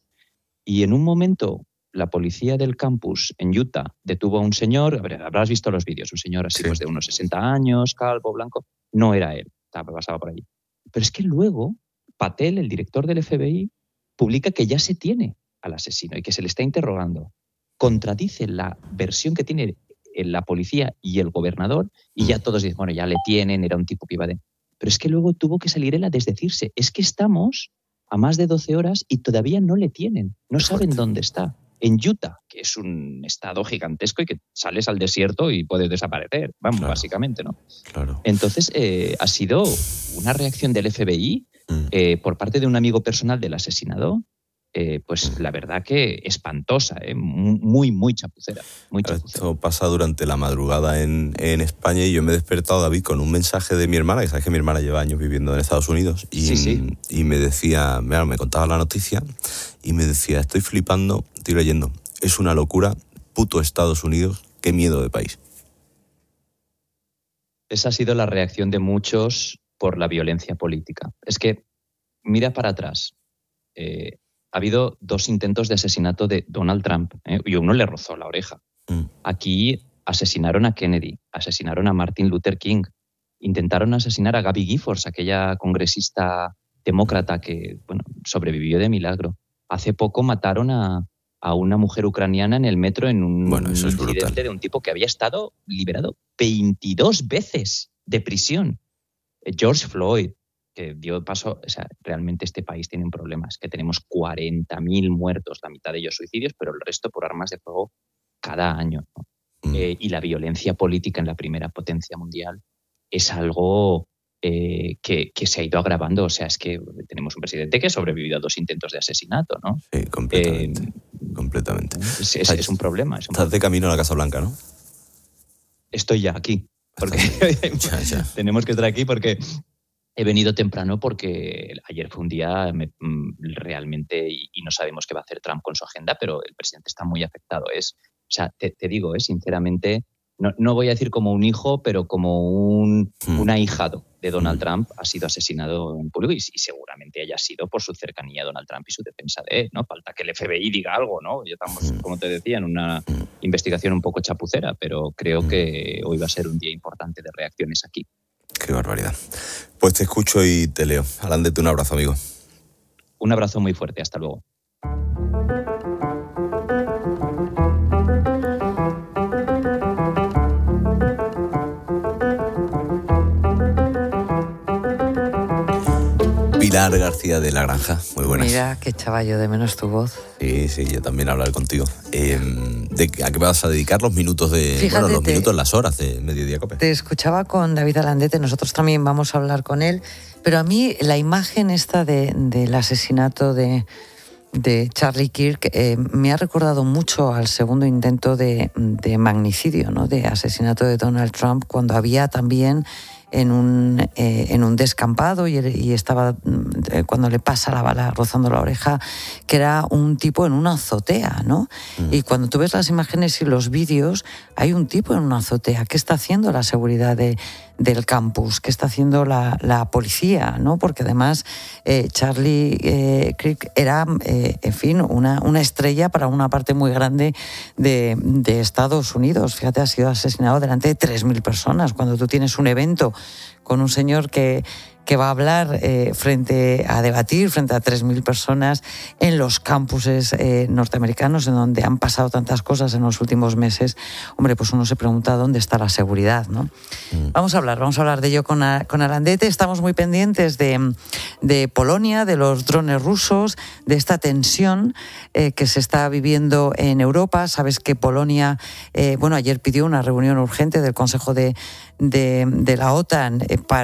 Y en un momento, la policía del campus en Utah detuvo a un señor, habrás visto los vídeos, un señor así pues de unos 60 años, calvo, blanco. No era él, pasaba por allí. Pero es que luego, Patel, el director del FBI, publica que ya se tiene al asesino y que se le está interrogando. Contradice la versión que tiene la policía y el gobernador y ya todos dicen, bueno, ya le tienen, era un tipo que iba de... Pero es que luego tuvo que salir él a desdecirse. Es que estamos a más de 12 horas y todavía no le tienen. No saben dónde está. En Utah, que es un estado gigantesco y que sales al desierto y puedes desaparecer, vamos, básicamente, ¿no? Claro. Entonces, ha sido una reacción del FBI por parte de un amigo personal del asesinado, pues la verdad que espantosa, muy, muy chapucera. Muy chapucera. Esto pasa durante la madrugada en España y yo me he despertado, David, con un mensaje de mi hermana, que sabes que mi hermana lleva años viviendo en Estados Unidos, y me decía, me contaba la noticia y me decía, estoy flipando, estoy leyendo, es una locura, puto Estados Unidos, qué miedo de país. Esa ha sido la reacción de muchos por la violencia política. Es que, mira para atrás, ha habido 2 intentos de asesinato de Donald Trump, y uno le rozó la oreja. Aquí asesinaron a Kennedy, asesinaron a Martin Luther King, intentaron asesinar a Gabby Giffords, aquella congresista demócrata que sobrevivió de milagro. Hace poco mataron a una mujer ucraniana en el metro en un incidente de un tipo que había estado liberado 22 veces de prisión. George Floyd, que dio paso, o sea, realmente este país tiene un problema, es que tenemos 40.000 muertos, la mitad de ellos suicidios, pero el resto por armas de fuego cada año, ¿no? Y la violencia política en la primera potencia mundial es algo que se ha ido agravando. O sea, es que tenemos un presidente que ha sobrevivido a 2 intentos de asesinato, ¿no? Sí, completamente. Es un problema. Estás de camino a la Casa Blanca, ¿no? Estoy ya aquí. Porque tenemos que estar aquí porque he venido temprano porque ayer fue un día realmente y no sabemos qué va a hacer Trump con su agenda, pero el presidente está muy afectado. O sea, te digo, sinceramente, no voy a decir como un hijo, pero como un ahijado de Donald Trump ha sido asesinado en público y seguramente haya sido por su cercanía a Donald Trump y su defensa de él, ¿no? Falta que el FBI diga algo, ¿no? Ya estamos, como te decía, en una investigación un poco chapucera, pero creo que hoy va a ser un día importante de reacciones aquí. Qué barbaridad. Pues te escucho y te leo. Alándete, un abrazo, amigo. Un abrazo muy fuerte. Hasta luego. Pilar García de la Granja, muy buenas. Mira, que echaba yo de menos tu voz. Sí, yo también hablar contigo. ¿A qué vas a dedicar los minutos las horas de Mediodía Cope? Te escuchaba con David Alandete, nosotros también vamos a hablar con él, pero a mí la imagen esta del asesinato de Charlie Kirk me ha recordado mucho al segundo intento de magnicidio, ¿no? De asesinato de Donald Trump, cuando había también en un descampado y estaba, cuando le pasa la bala rozando la oreja, que era un tipo en una azotea, ¿no? Y cuando tú ves las imágenes y los vídeos, hay un tipo en una azotea. ¿Qué está haciendo la seguridad del campus? ¿Qué está haciendo la policía? ¿No? Porque además Charlie Kirk era, en fin, una estrella para una parte muy grande de Estados Unidos. Fíjate, ha sido asesinado delante de 3.000 personas. Cuando tú tienes un evento con un señor que que va a hablar frente a 3.000 personas en los campuses norteamericanos, en donde han pasado tantas cosas en los últimos meses. Hombre, pues uno se pregunta dónde está la seguridad, ¿no? Vamos a hablar de ello con Arandete. Estamos muy pendientes de Polonia, de los drones rusos, de esta tensión que se está viviendo en Europa. Sabes que Polonia, ayer pidió una reunión urgente del Consejo de la OTAN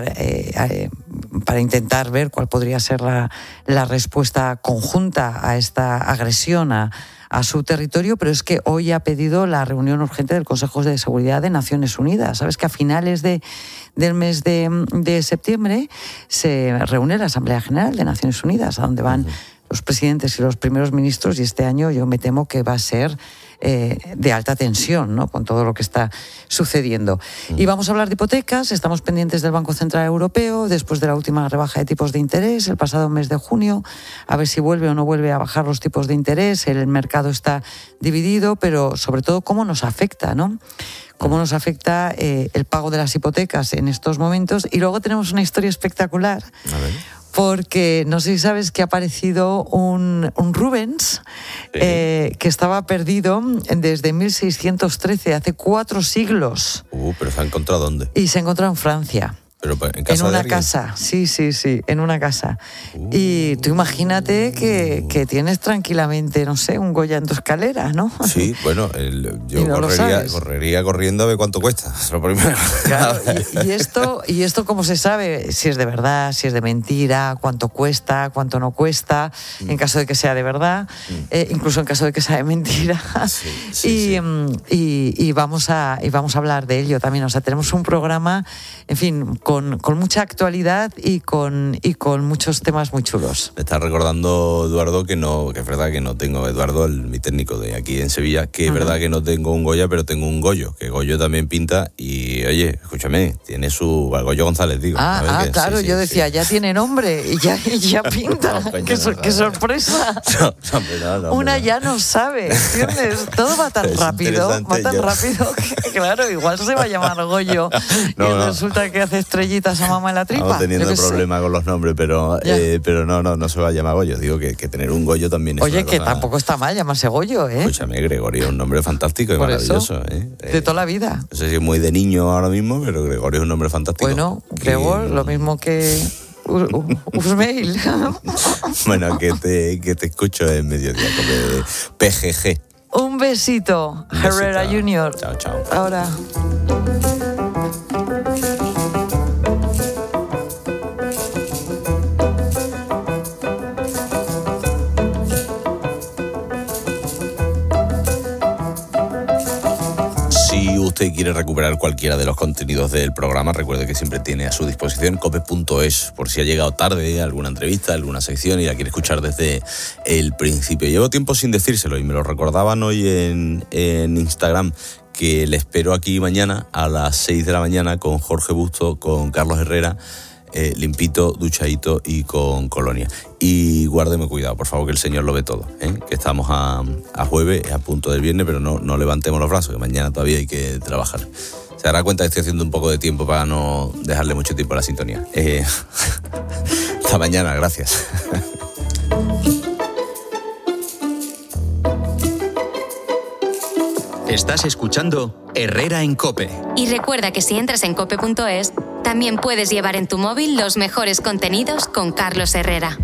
para intentar ver cuál podría ser la respuesta conjunta a esta agresión a su territorio, pero es que hoy ha pedido la reunión urgente del Consejo de Seguridad de Naciones Unidas. Sabes que a finales del mes de septiembre se reúne la Asamblea General de Naciones Unidas, a donde van los presidentes y los primeros ministros, y este año yo me temo que va a ser de alta tensión, ¿no?, con todo lo que está sucediendo. Y vamos a hablar de hipotecas. Estamos pendientes del Banco Central Europeo después de la última rebaja de tipos de interés el pasado mes de junio, a ver si vuelve o no vuelve a bajar los tipos de interés. El mercado está dividido, pero sobre todo cómo nos afecta, ¿no? Cómo nos afecta el pago de las hipotecas en estos momentos. Y luego tenemos una historia espectacular. A ver. Porque no sé si sabes que ha aparecido un Rubens que estaba perdido desde 1613, hace 4 siglos. ¿Pero se ha encontrado dónde? Y se ha encontrado en Francia. ¿Pero en casa en una de alguien? casa, sí, en una casa. Y tú imagínate que tienes tranquilamente, no sé, un Goya en tu escalera, ¿no? Sí, bueno, yo correría corriendo a ver cuánto cuesta, lo primero. Claro, y esto cómo se sabe, si es de verdad, si es de mentira, cuánto cuesta, cuánto no cuesta, en caso de que sea de verdad, incluso en caso de que sea de mentira. Y vamos a hablar de ello también. O sea, tenemos un programa, en fin, con mucha actualidad y con muchos temas muy chulos. Me está recordando Eduardo que es verdad que no tengo, Eduardo, mi técnico de aquí en Sevilla, que es verdad que no tengo un Goya, pero tengo un Goyo, que Goyo también pinta y, oye, escúchame, tiene su Goyo González, digo. Claro, yo decía, ya tiene nombre y ya pinta. No, qué sorpresa. No, una ya no sabe, ¿entiendes? Todo va tan rápido que, claro, igual se va a llamar Goyo y resulta que hace estrellitas a mamá en la tripa. Estamos teniendo problemas con los nombres, pero no se va a llamar Goyo. Digo que tener un Goyo también es Oye, que tampoco está mal llamarse Goyo, ¿eh? Escúchame, Gregorio es un nombre fantástico y maravilloso, ¿eh? De toda la vida. No sé si es muy de niño ahora mismo, pero Gregorio es un nombre fantástico. Bueno, Gregor, lo mismo que Usmail. Bueno, que te escucho en mediodía, como PGG. Un besito, Herrera Junior. Chao. Ahora. Si usted quiere recuperar cualquiera de los contenidos del programa, recuerde que siempre tiene a su disposición cope.es, por si ha llegado tarde alguna entrevista, alguna sección y la quiere escuchar desde el principio. Llevo tiempo sin decírselo y me lo recordaban hoy en Instagram, que le espero aquí mañana a las 6 de la mañana con Jorge Busto, con Carlos Herrera, limpito, duchadito y con colonia. Y guárdeme cuidado, por favor, que el Señor lo ve todo, ¿eh? Que estamos a jueves, a punto del viernes, pero no levantemos los brazos, que mañana todavía hay que trabajar. Se dará cuenta que estoy haciendo un poco de tiempo para no dejarle mucho tiempo a la sintonía. Hasta mañana, gracias. Estás escuchando Herrera en COPE. Y recuerda que si entras en cope.es, también puedes llevar en tu móvil los mejores contenidos con Carlos Herrera.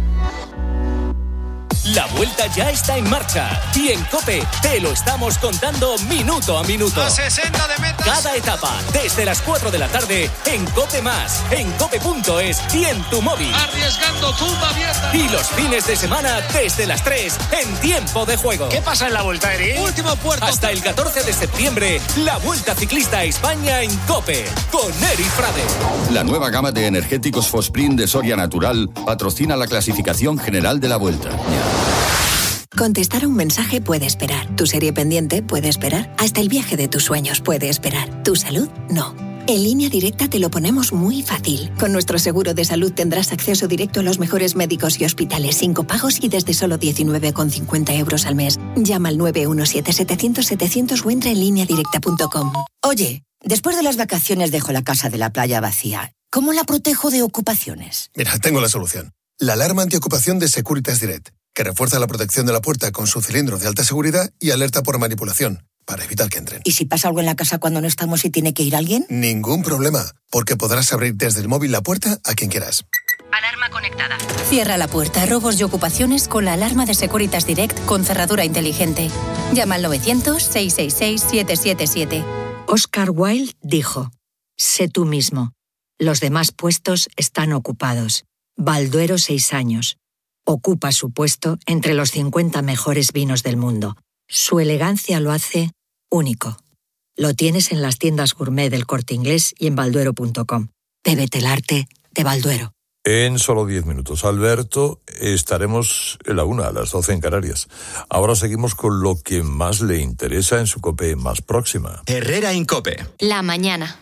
La vuelta ya está en marcha y en COPE te lo estamos contando minuto a minuto. A 60 de metas. Cada etapa, desde las 4 de la tarde, en COPE+, en cope.es y en tu móvil. Arriesgando tumba abierta. Y los fines de semana, desde las 3, en Tiempo de Juego. ¿Qué pasa en la vuelta, Eri? Último puerto. Hasta el 14 de septiembre, la Vuelta Ciclista a España en COPE, con Eri Frade. La nueva gama de energéticos Fosprint de Soria Natural patrocina la clasificación general de la Vuelta. Contestar a un mensaje puede esperar. Tu serie pendiente puede esperar. Hasta el viaje de tus sueños puede esperar. Tu salud, no. En Línea Directa te lo ponemos muy fácil. Con nuestro seguro de salud tendrás acceso directo a los mejores médicos y hospitales sin copagos y desde solo 19,50 euros al mes. Llama al 917-700-700 o entra en lineadirecta.com. Oye, después de las vacaciones dejo la casa de la playa vacía. ¿cómo la protejo de ocupaciones? Mira, tengo la solución. La alarma antiocupación de Securitas Direct, que refuerza la protección de la puerta con su cilindro de alta seguridad y alerta por manipulación, para evitar que entren. ¿Y si pasa algo en la casa cuando no estamos y tiene que ir alguien? Ningún problema, porque podrás abrir desde el móvil la puerta a quien quieras. Alarma conectada. Cierra la puerta a robos y ocupaciones con la alarma de Securitas Direct con cerradura inteligente. Llama al 900-666-777. Oscar Wilde dijo: sé tú mismo. Los demás puestos están ocupados. Balduero 6 años. Ocupa su puesto entre los 50 mejores vinos del mundo. Su elegancia lo hace único. Lo tienes en las tiendas gourmet del Corte Inglés y en balduero.com. Bébete el arte de Balduero. En solo 10 minutos, Alberto, estaremos en la 1, a las 12 en Canarias. Ahora seguimos con lo que más le interesa en su COPE más próxima. Herrera en COPE. La mañana.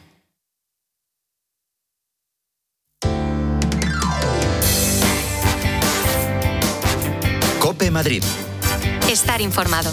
COPE Madrid. Estar informado.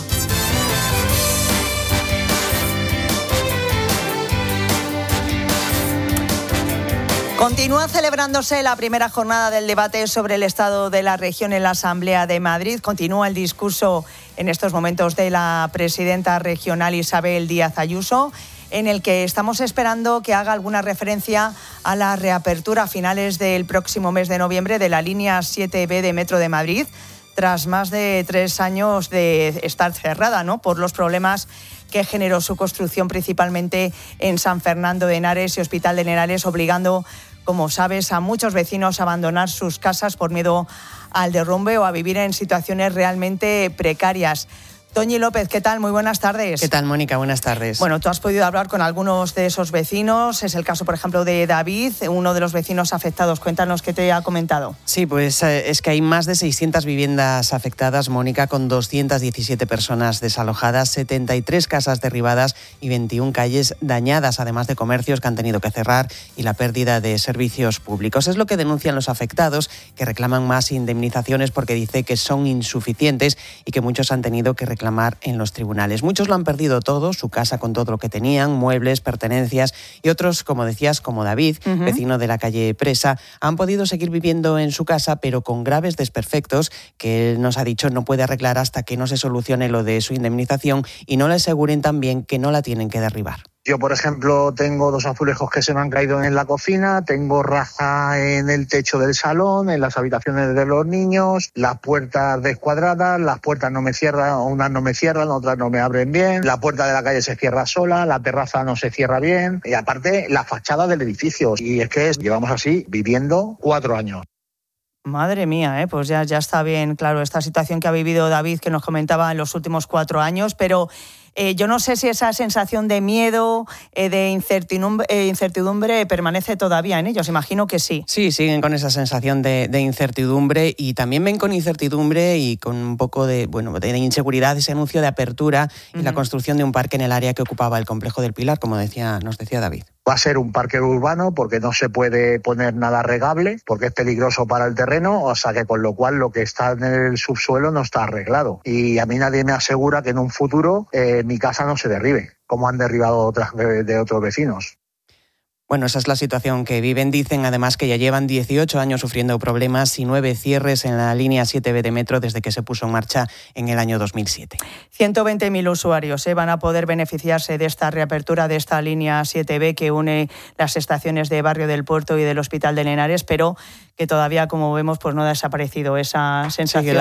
Continúa celebrándose la primera jornada del debate sobre el estado de la región en la Asamblea de Madrid. Continúa el discurso en estos momentos de la presidenta regional Isabel Díaz Ayuso, en el que estamos esperando que haga alguna referencia a la reapertura a finales del próximo mes de noviembre de la línea 7B de Metro de Madrid, tras más de 3 años de estar cerrada, ¿no?, por los problemas que generó su construcción principalmente en San Fernando de Henares y Hospital de Henares, obligando, como sabes, a muchos vecinos a abandonar sus casas por miedo al derrumbe o a vivir en situaciones realmente precarias. Toñi López, ¿qué tal? Muy buenas tardes. ¿Qué tal, Mónica? Buenas tardes. Bueno, tú has podido hablar con algunos de esos vecinos. Es el caso, por ejemplo, de David, uno de los vecinos afectados. Cuéntanos qué te ha comentado. Sí, pues es que hay más de 600 viviendas afectadas, Mónica, con 217 personas desalojadas, 73 casas derribadas y 21 calles dañadas, además de comercios que han tenido que cerrar y la pérdida de servicios públicos. Es lo que denuncian los afectados, que reclaman más indemnizaciones porque dice que son insuficientes y que muchos han tenido que reclamar en los tribunales. Muchos lo han perdido todo, su casa con todo lo que tenían, muebles, pertenencias, y otros, como decías, como David, vecino de la calle Presa, han podido seguir viviendo en su casa, pero con graves desperfectos que él nos ha dicho no puede arreglar hasta que no se solucione lo de su indemnización y no le aseguren también que no la tienen que derribar. Yo, por ejemplo, tengo 2 azulejos que se me han caído en la cocina, tengo raja en el techo del salón, en las habitaciones de los niños, las puertas descuadradas, las puertas no me cierran, unas no me cierran, otras no me abren bien, la puerta de la calle se cierra sola, la terraza no se cierra bien y aparte la fachada del edificio. Y es que llevamos así viviendo 4 años. Madre mía, pues ya está bien, claro, esta situación que ha vivido David, que nos comentaba en los últimos 4 años, pero yo no sé si esa sensación de miedo, de incertidumbre permanece todavía en ellos. Imagino que sí. Sí, siguen con esa sensación de incertidumbre y también ven con incertidumbre y con un poco de inseguridad ese anuncio de apertura y la construcción de un parque en el área que ocupaba el complejo del Pilar, como nos decía David. Va a ser un parque urbano porque no se puede poner nada regable, porque es peligroso para el terreno, o sea que con lo cual lo que está en el subsuelo no está arreglado. Y a mí nadie me asegura que en un futuro mi casa no se derribe, como han derribado otras de otros vecinos. Bueno, esa es la situación que viven. Dicen además que ya llevan 18 años sufriendo problemas y 9 cierres en la línea 7B de metro desde que se puso en marcha en el año 2007. 120.000 usuarios van a poder beneficiarse de esta reapertura de esta línea 7B que une las estaciones de Barrio del Puerto y del Hospital de Henares, pero que todavía, como vemos, pues no ha desaparecido esa sensación,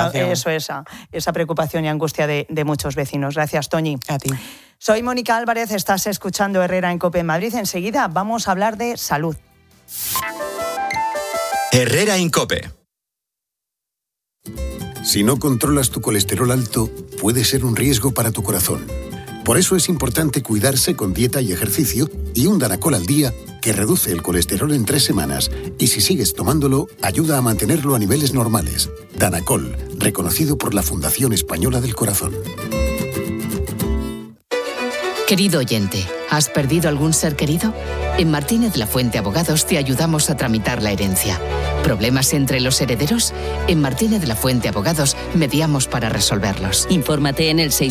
esa preocupación y angustia de muchos vecinos. Gracias, Toñi. A ti. Soy Mónica Álvarez, estás escuchando Herrera en COPE en Madrid. Enseguida vamos a hablar de salud. Herrera en COPE. Si no controlas tu colesterol alto, puede ser un riesgo para tu corazón. Por eso es importante cuidarse con dieta y ejercicio y un Danacol al día que reduce el colesterol en 3 semanas y si sigues tomándolo, ayuda a mantenerlo a niveles normales. Danacol, reconocido por la Fundación Española del Corazón. Querido oyente, ¿has perdido algún ser querido? En Martínez La Fuente Abogados te ayudamos a tramitar la herencia. ¿Problemas entre los herederos? En Martínez La Fuente Abogados mediamos para resolverlos. Infórmate en el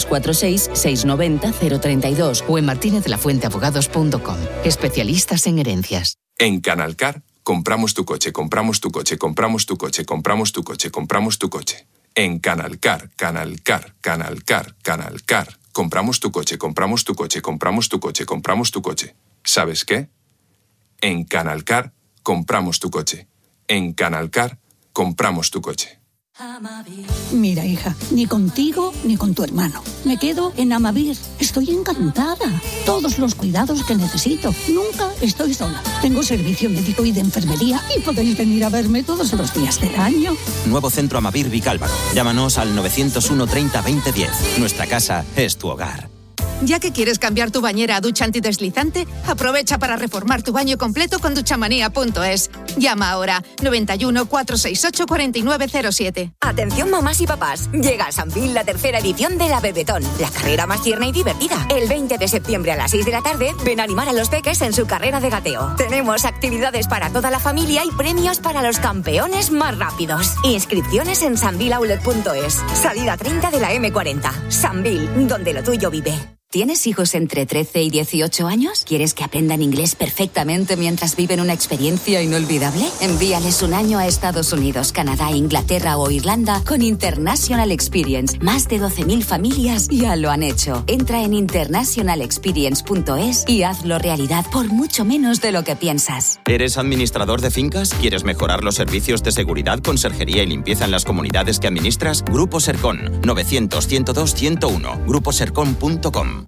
646-690-032 o en martinezlafuenteabogados.com. Especialistas en herencias. En Canalcar, compramos tu coche, compramos tu coche, compramos tu coche, compramos tu coche, compramos tu coche. En Canalcar, Canalcar, Canalcar, Canalcar. Compramos tu coche, compramos tu coche, compramos tu coche, compramos tu coche. ¿Sabes qué? En Canalcar, compramos tu coche. En Canalcar, compramos tu coche. Mira, hija, ni contigo ni con tu hermano. Me quedo en Amavir. Estoy encantada. Todos los cuidados que necesito. Nunca estoy sola. Tengo servicio médico y de enfermería y podéis venir a verme todos los días del año. Nuevo centro Amavir Vicálvaro. Llámanos al 901 30 20 10. Nuestra casa es tu hogar. Ya que quieres cambiar tu bañera a ducha antideslizante, aprovecha para reformar tu baño completo con duchamanía.es. Llama ahora 91 468 4907. Atención mamás y papás, llega a Sambil la tercera edición de la Bebetón, la carrera más tierna y divertida. El 20 de septiembre a las 6 de la tarde, ven a animar a los peques en su carrera de gateo. Tenemos actividades para toda la familia y premios para los campeones más rápidos. Inscripciones en sambiloulet.es. Salida 30 de la M40. Sambil, donde lo tuyo vive. ¿Tienes hijos entre 13 y 18 años? ¿Quieres que aprendan inglés perfectamente mientras viven una experiencia inolvidable? Envíales un año a Estados Unidos, Canadá, Inglaterra o Irlanda con International Experience. Más de 12.000 familias ya lo han hecho. Entra en internationalexperience.es y hazlo realidad por mucho menos de lo que piensas. ¿Eres administrador de fincas? ¿Quieres mejorar los servicios de seguridad, conserjería y limpieza en las comunidades que administras? Grupo Sercon, 900 102 101, gruposercon.com.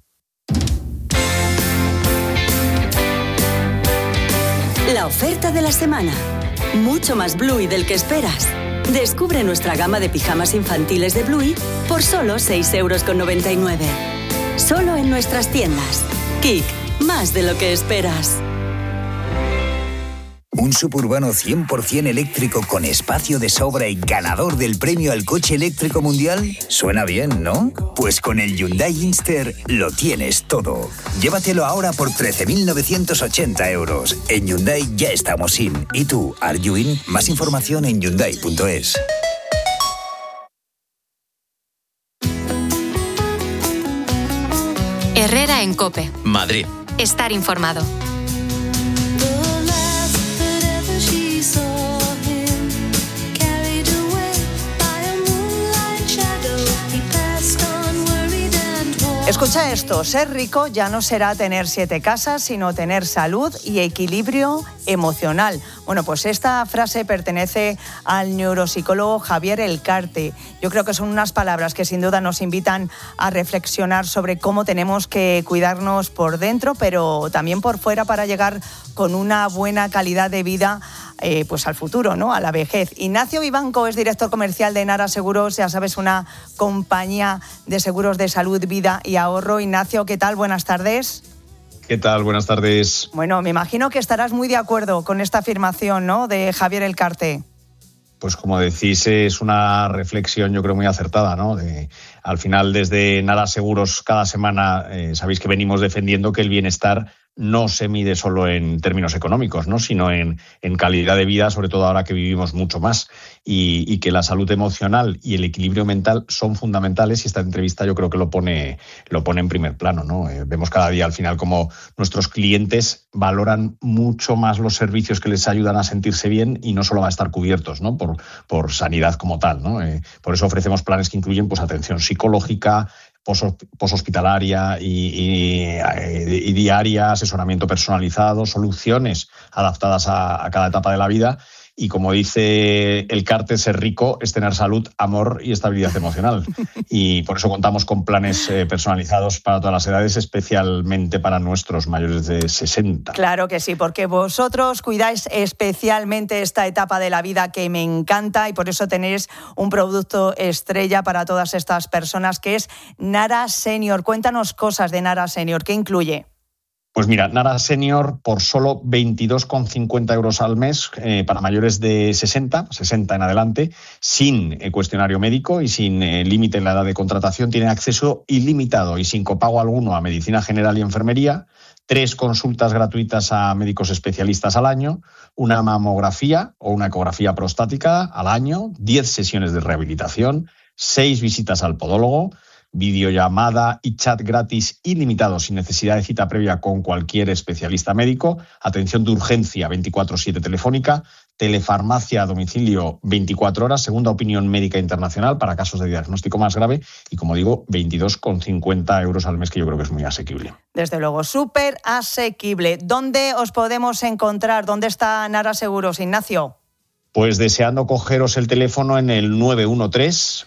La oferta de la semana. Mucho más Bluey del que esperas. Descubre nuestra gama de pijamas infantiles de Bluey por solo 6,99 €. Solo en nuestras tiendas. Kik, más de lo que esperas. Un suburbano 100% eléctrico con espacio de sobra y ganador del premio al coche eléctrico mundial. Suena bien, ¿no? Pues con el Hyundai Inster lo tienes todo. Llévatelo ahora por 13.980 €. En Hyundai ya estamos in. ¿Y tú, are you in? Más información en Hyundai.es. Herrera en COPE. Madrid. Estar informado. Escucha esto, ser rico ya no será tener 7 casas, sino tener salud y equilibrio emocional. Bueno, pues esta frase pertenece al neuropsicólogo Javier Elcarte. Yo creo que son unas palabras que sin duda nos invitan a reflexionar sobre cómo tenemos que cuidarnos por dentro, pero también por fuera para llegar con una buena calidad de vida pues al futuro, ¿no? A la vejez. Ignacio Vivanco es director comercial de Nara Seguros, ya sabes, una compañía de seguros de salud, vida y ahorro. Ignacio, ¿qué tal? Buenas tardes. ¿Qué tal? Buenas tardes. Bueno, me imagino que estarás muy de acuerdo con esta afirmación, ¿no?, de Javier Elcarte. Pues como decís, es una reflexión yo creo muy acertada, ¿no? Al final, desde Nara Seguros, cada semana sabéis que venimos defendiendo que el bienestar no se mide solo en términos económicos, ¿no?, sino en calidad de vida, sobre todo ahora que vivimos mucho más, y que la salud emocional y el equilibrio mental son fundamentales, y esta entrevista yo creo que lo pone en primer plano, ¿no? Vemos cada día al final cómo nuestros clientes valoran mucho más los servicios que les ayudan a sentirse bien y no solo van a estar cubiertos, ¿no?, por sanidad como tal, ¿no? Por eso ofrecemos planes que incluyen pues atención psicológica, poshospitalaria y diaria, asesoramiento personalizado, soluciones adaptadas a cada etapa de la vida. Y como dice Elcarte, ser rico es tener salud, amor y estabilidad emocional. Y por eso contamos con planes personalizados para todas las edades, especialmente para nuestros mayores de 60. Claro que sí, porque vosotros cuidáis especialmente esta etapa de la vida que me encanta, y por eso tenéis un producto estrella para todas estas personas, que es Nara Senior. Cuéntanos cosas de Nara Senior. ¿Qué incluye? Pues mira, Nara Senior por solo 22,50 € al mes para mayores de 60 en adelante, sin cuestionario médico y sin límite en la edad de contratación. Tienen acceso ilimitado y sin copago alguno a medicina general y enfermería, 3 consultas gratuitas a médicos especialistas al año, una mamografía o una ecografía prostática al año, 10 sesiones de rehabilitación, 6 visitas al podólogo, videollamada y chat gratis ilimitado sin necesidad de cita previa con cualquier especialista médico, atención de urgencia 24/7 telefónica, telefarmacia a domicilio 24 horas, segunda opinión médica internacional para casos de diagnóstico más grave y, como digo, 22,50 euros al mes, que yo creo que es muy asequible. Desde luego, súper asequible. ¿Dónde os podemos encontrar? ¿Dónde está Nara Seguros, Ignacio? Pues deseando cogeros el teléfono en el 913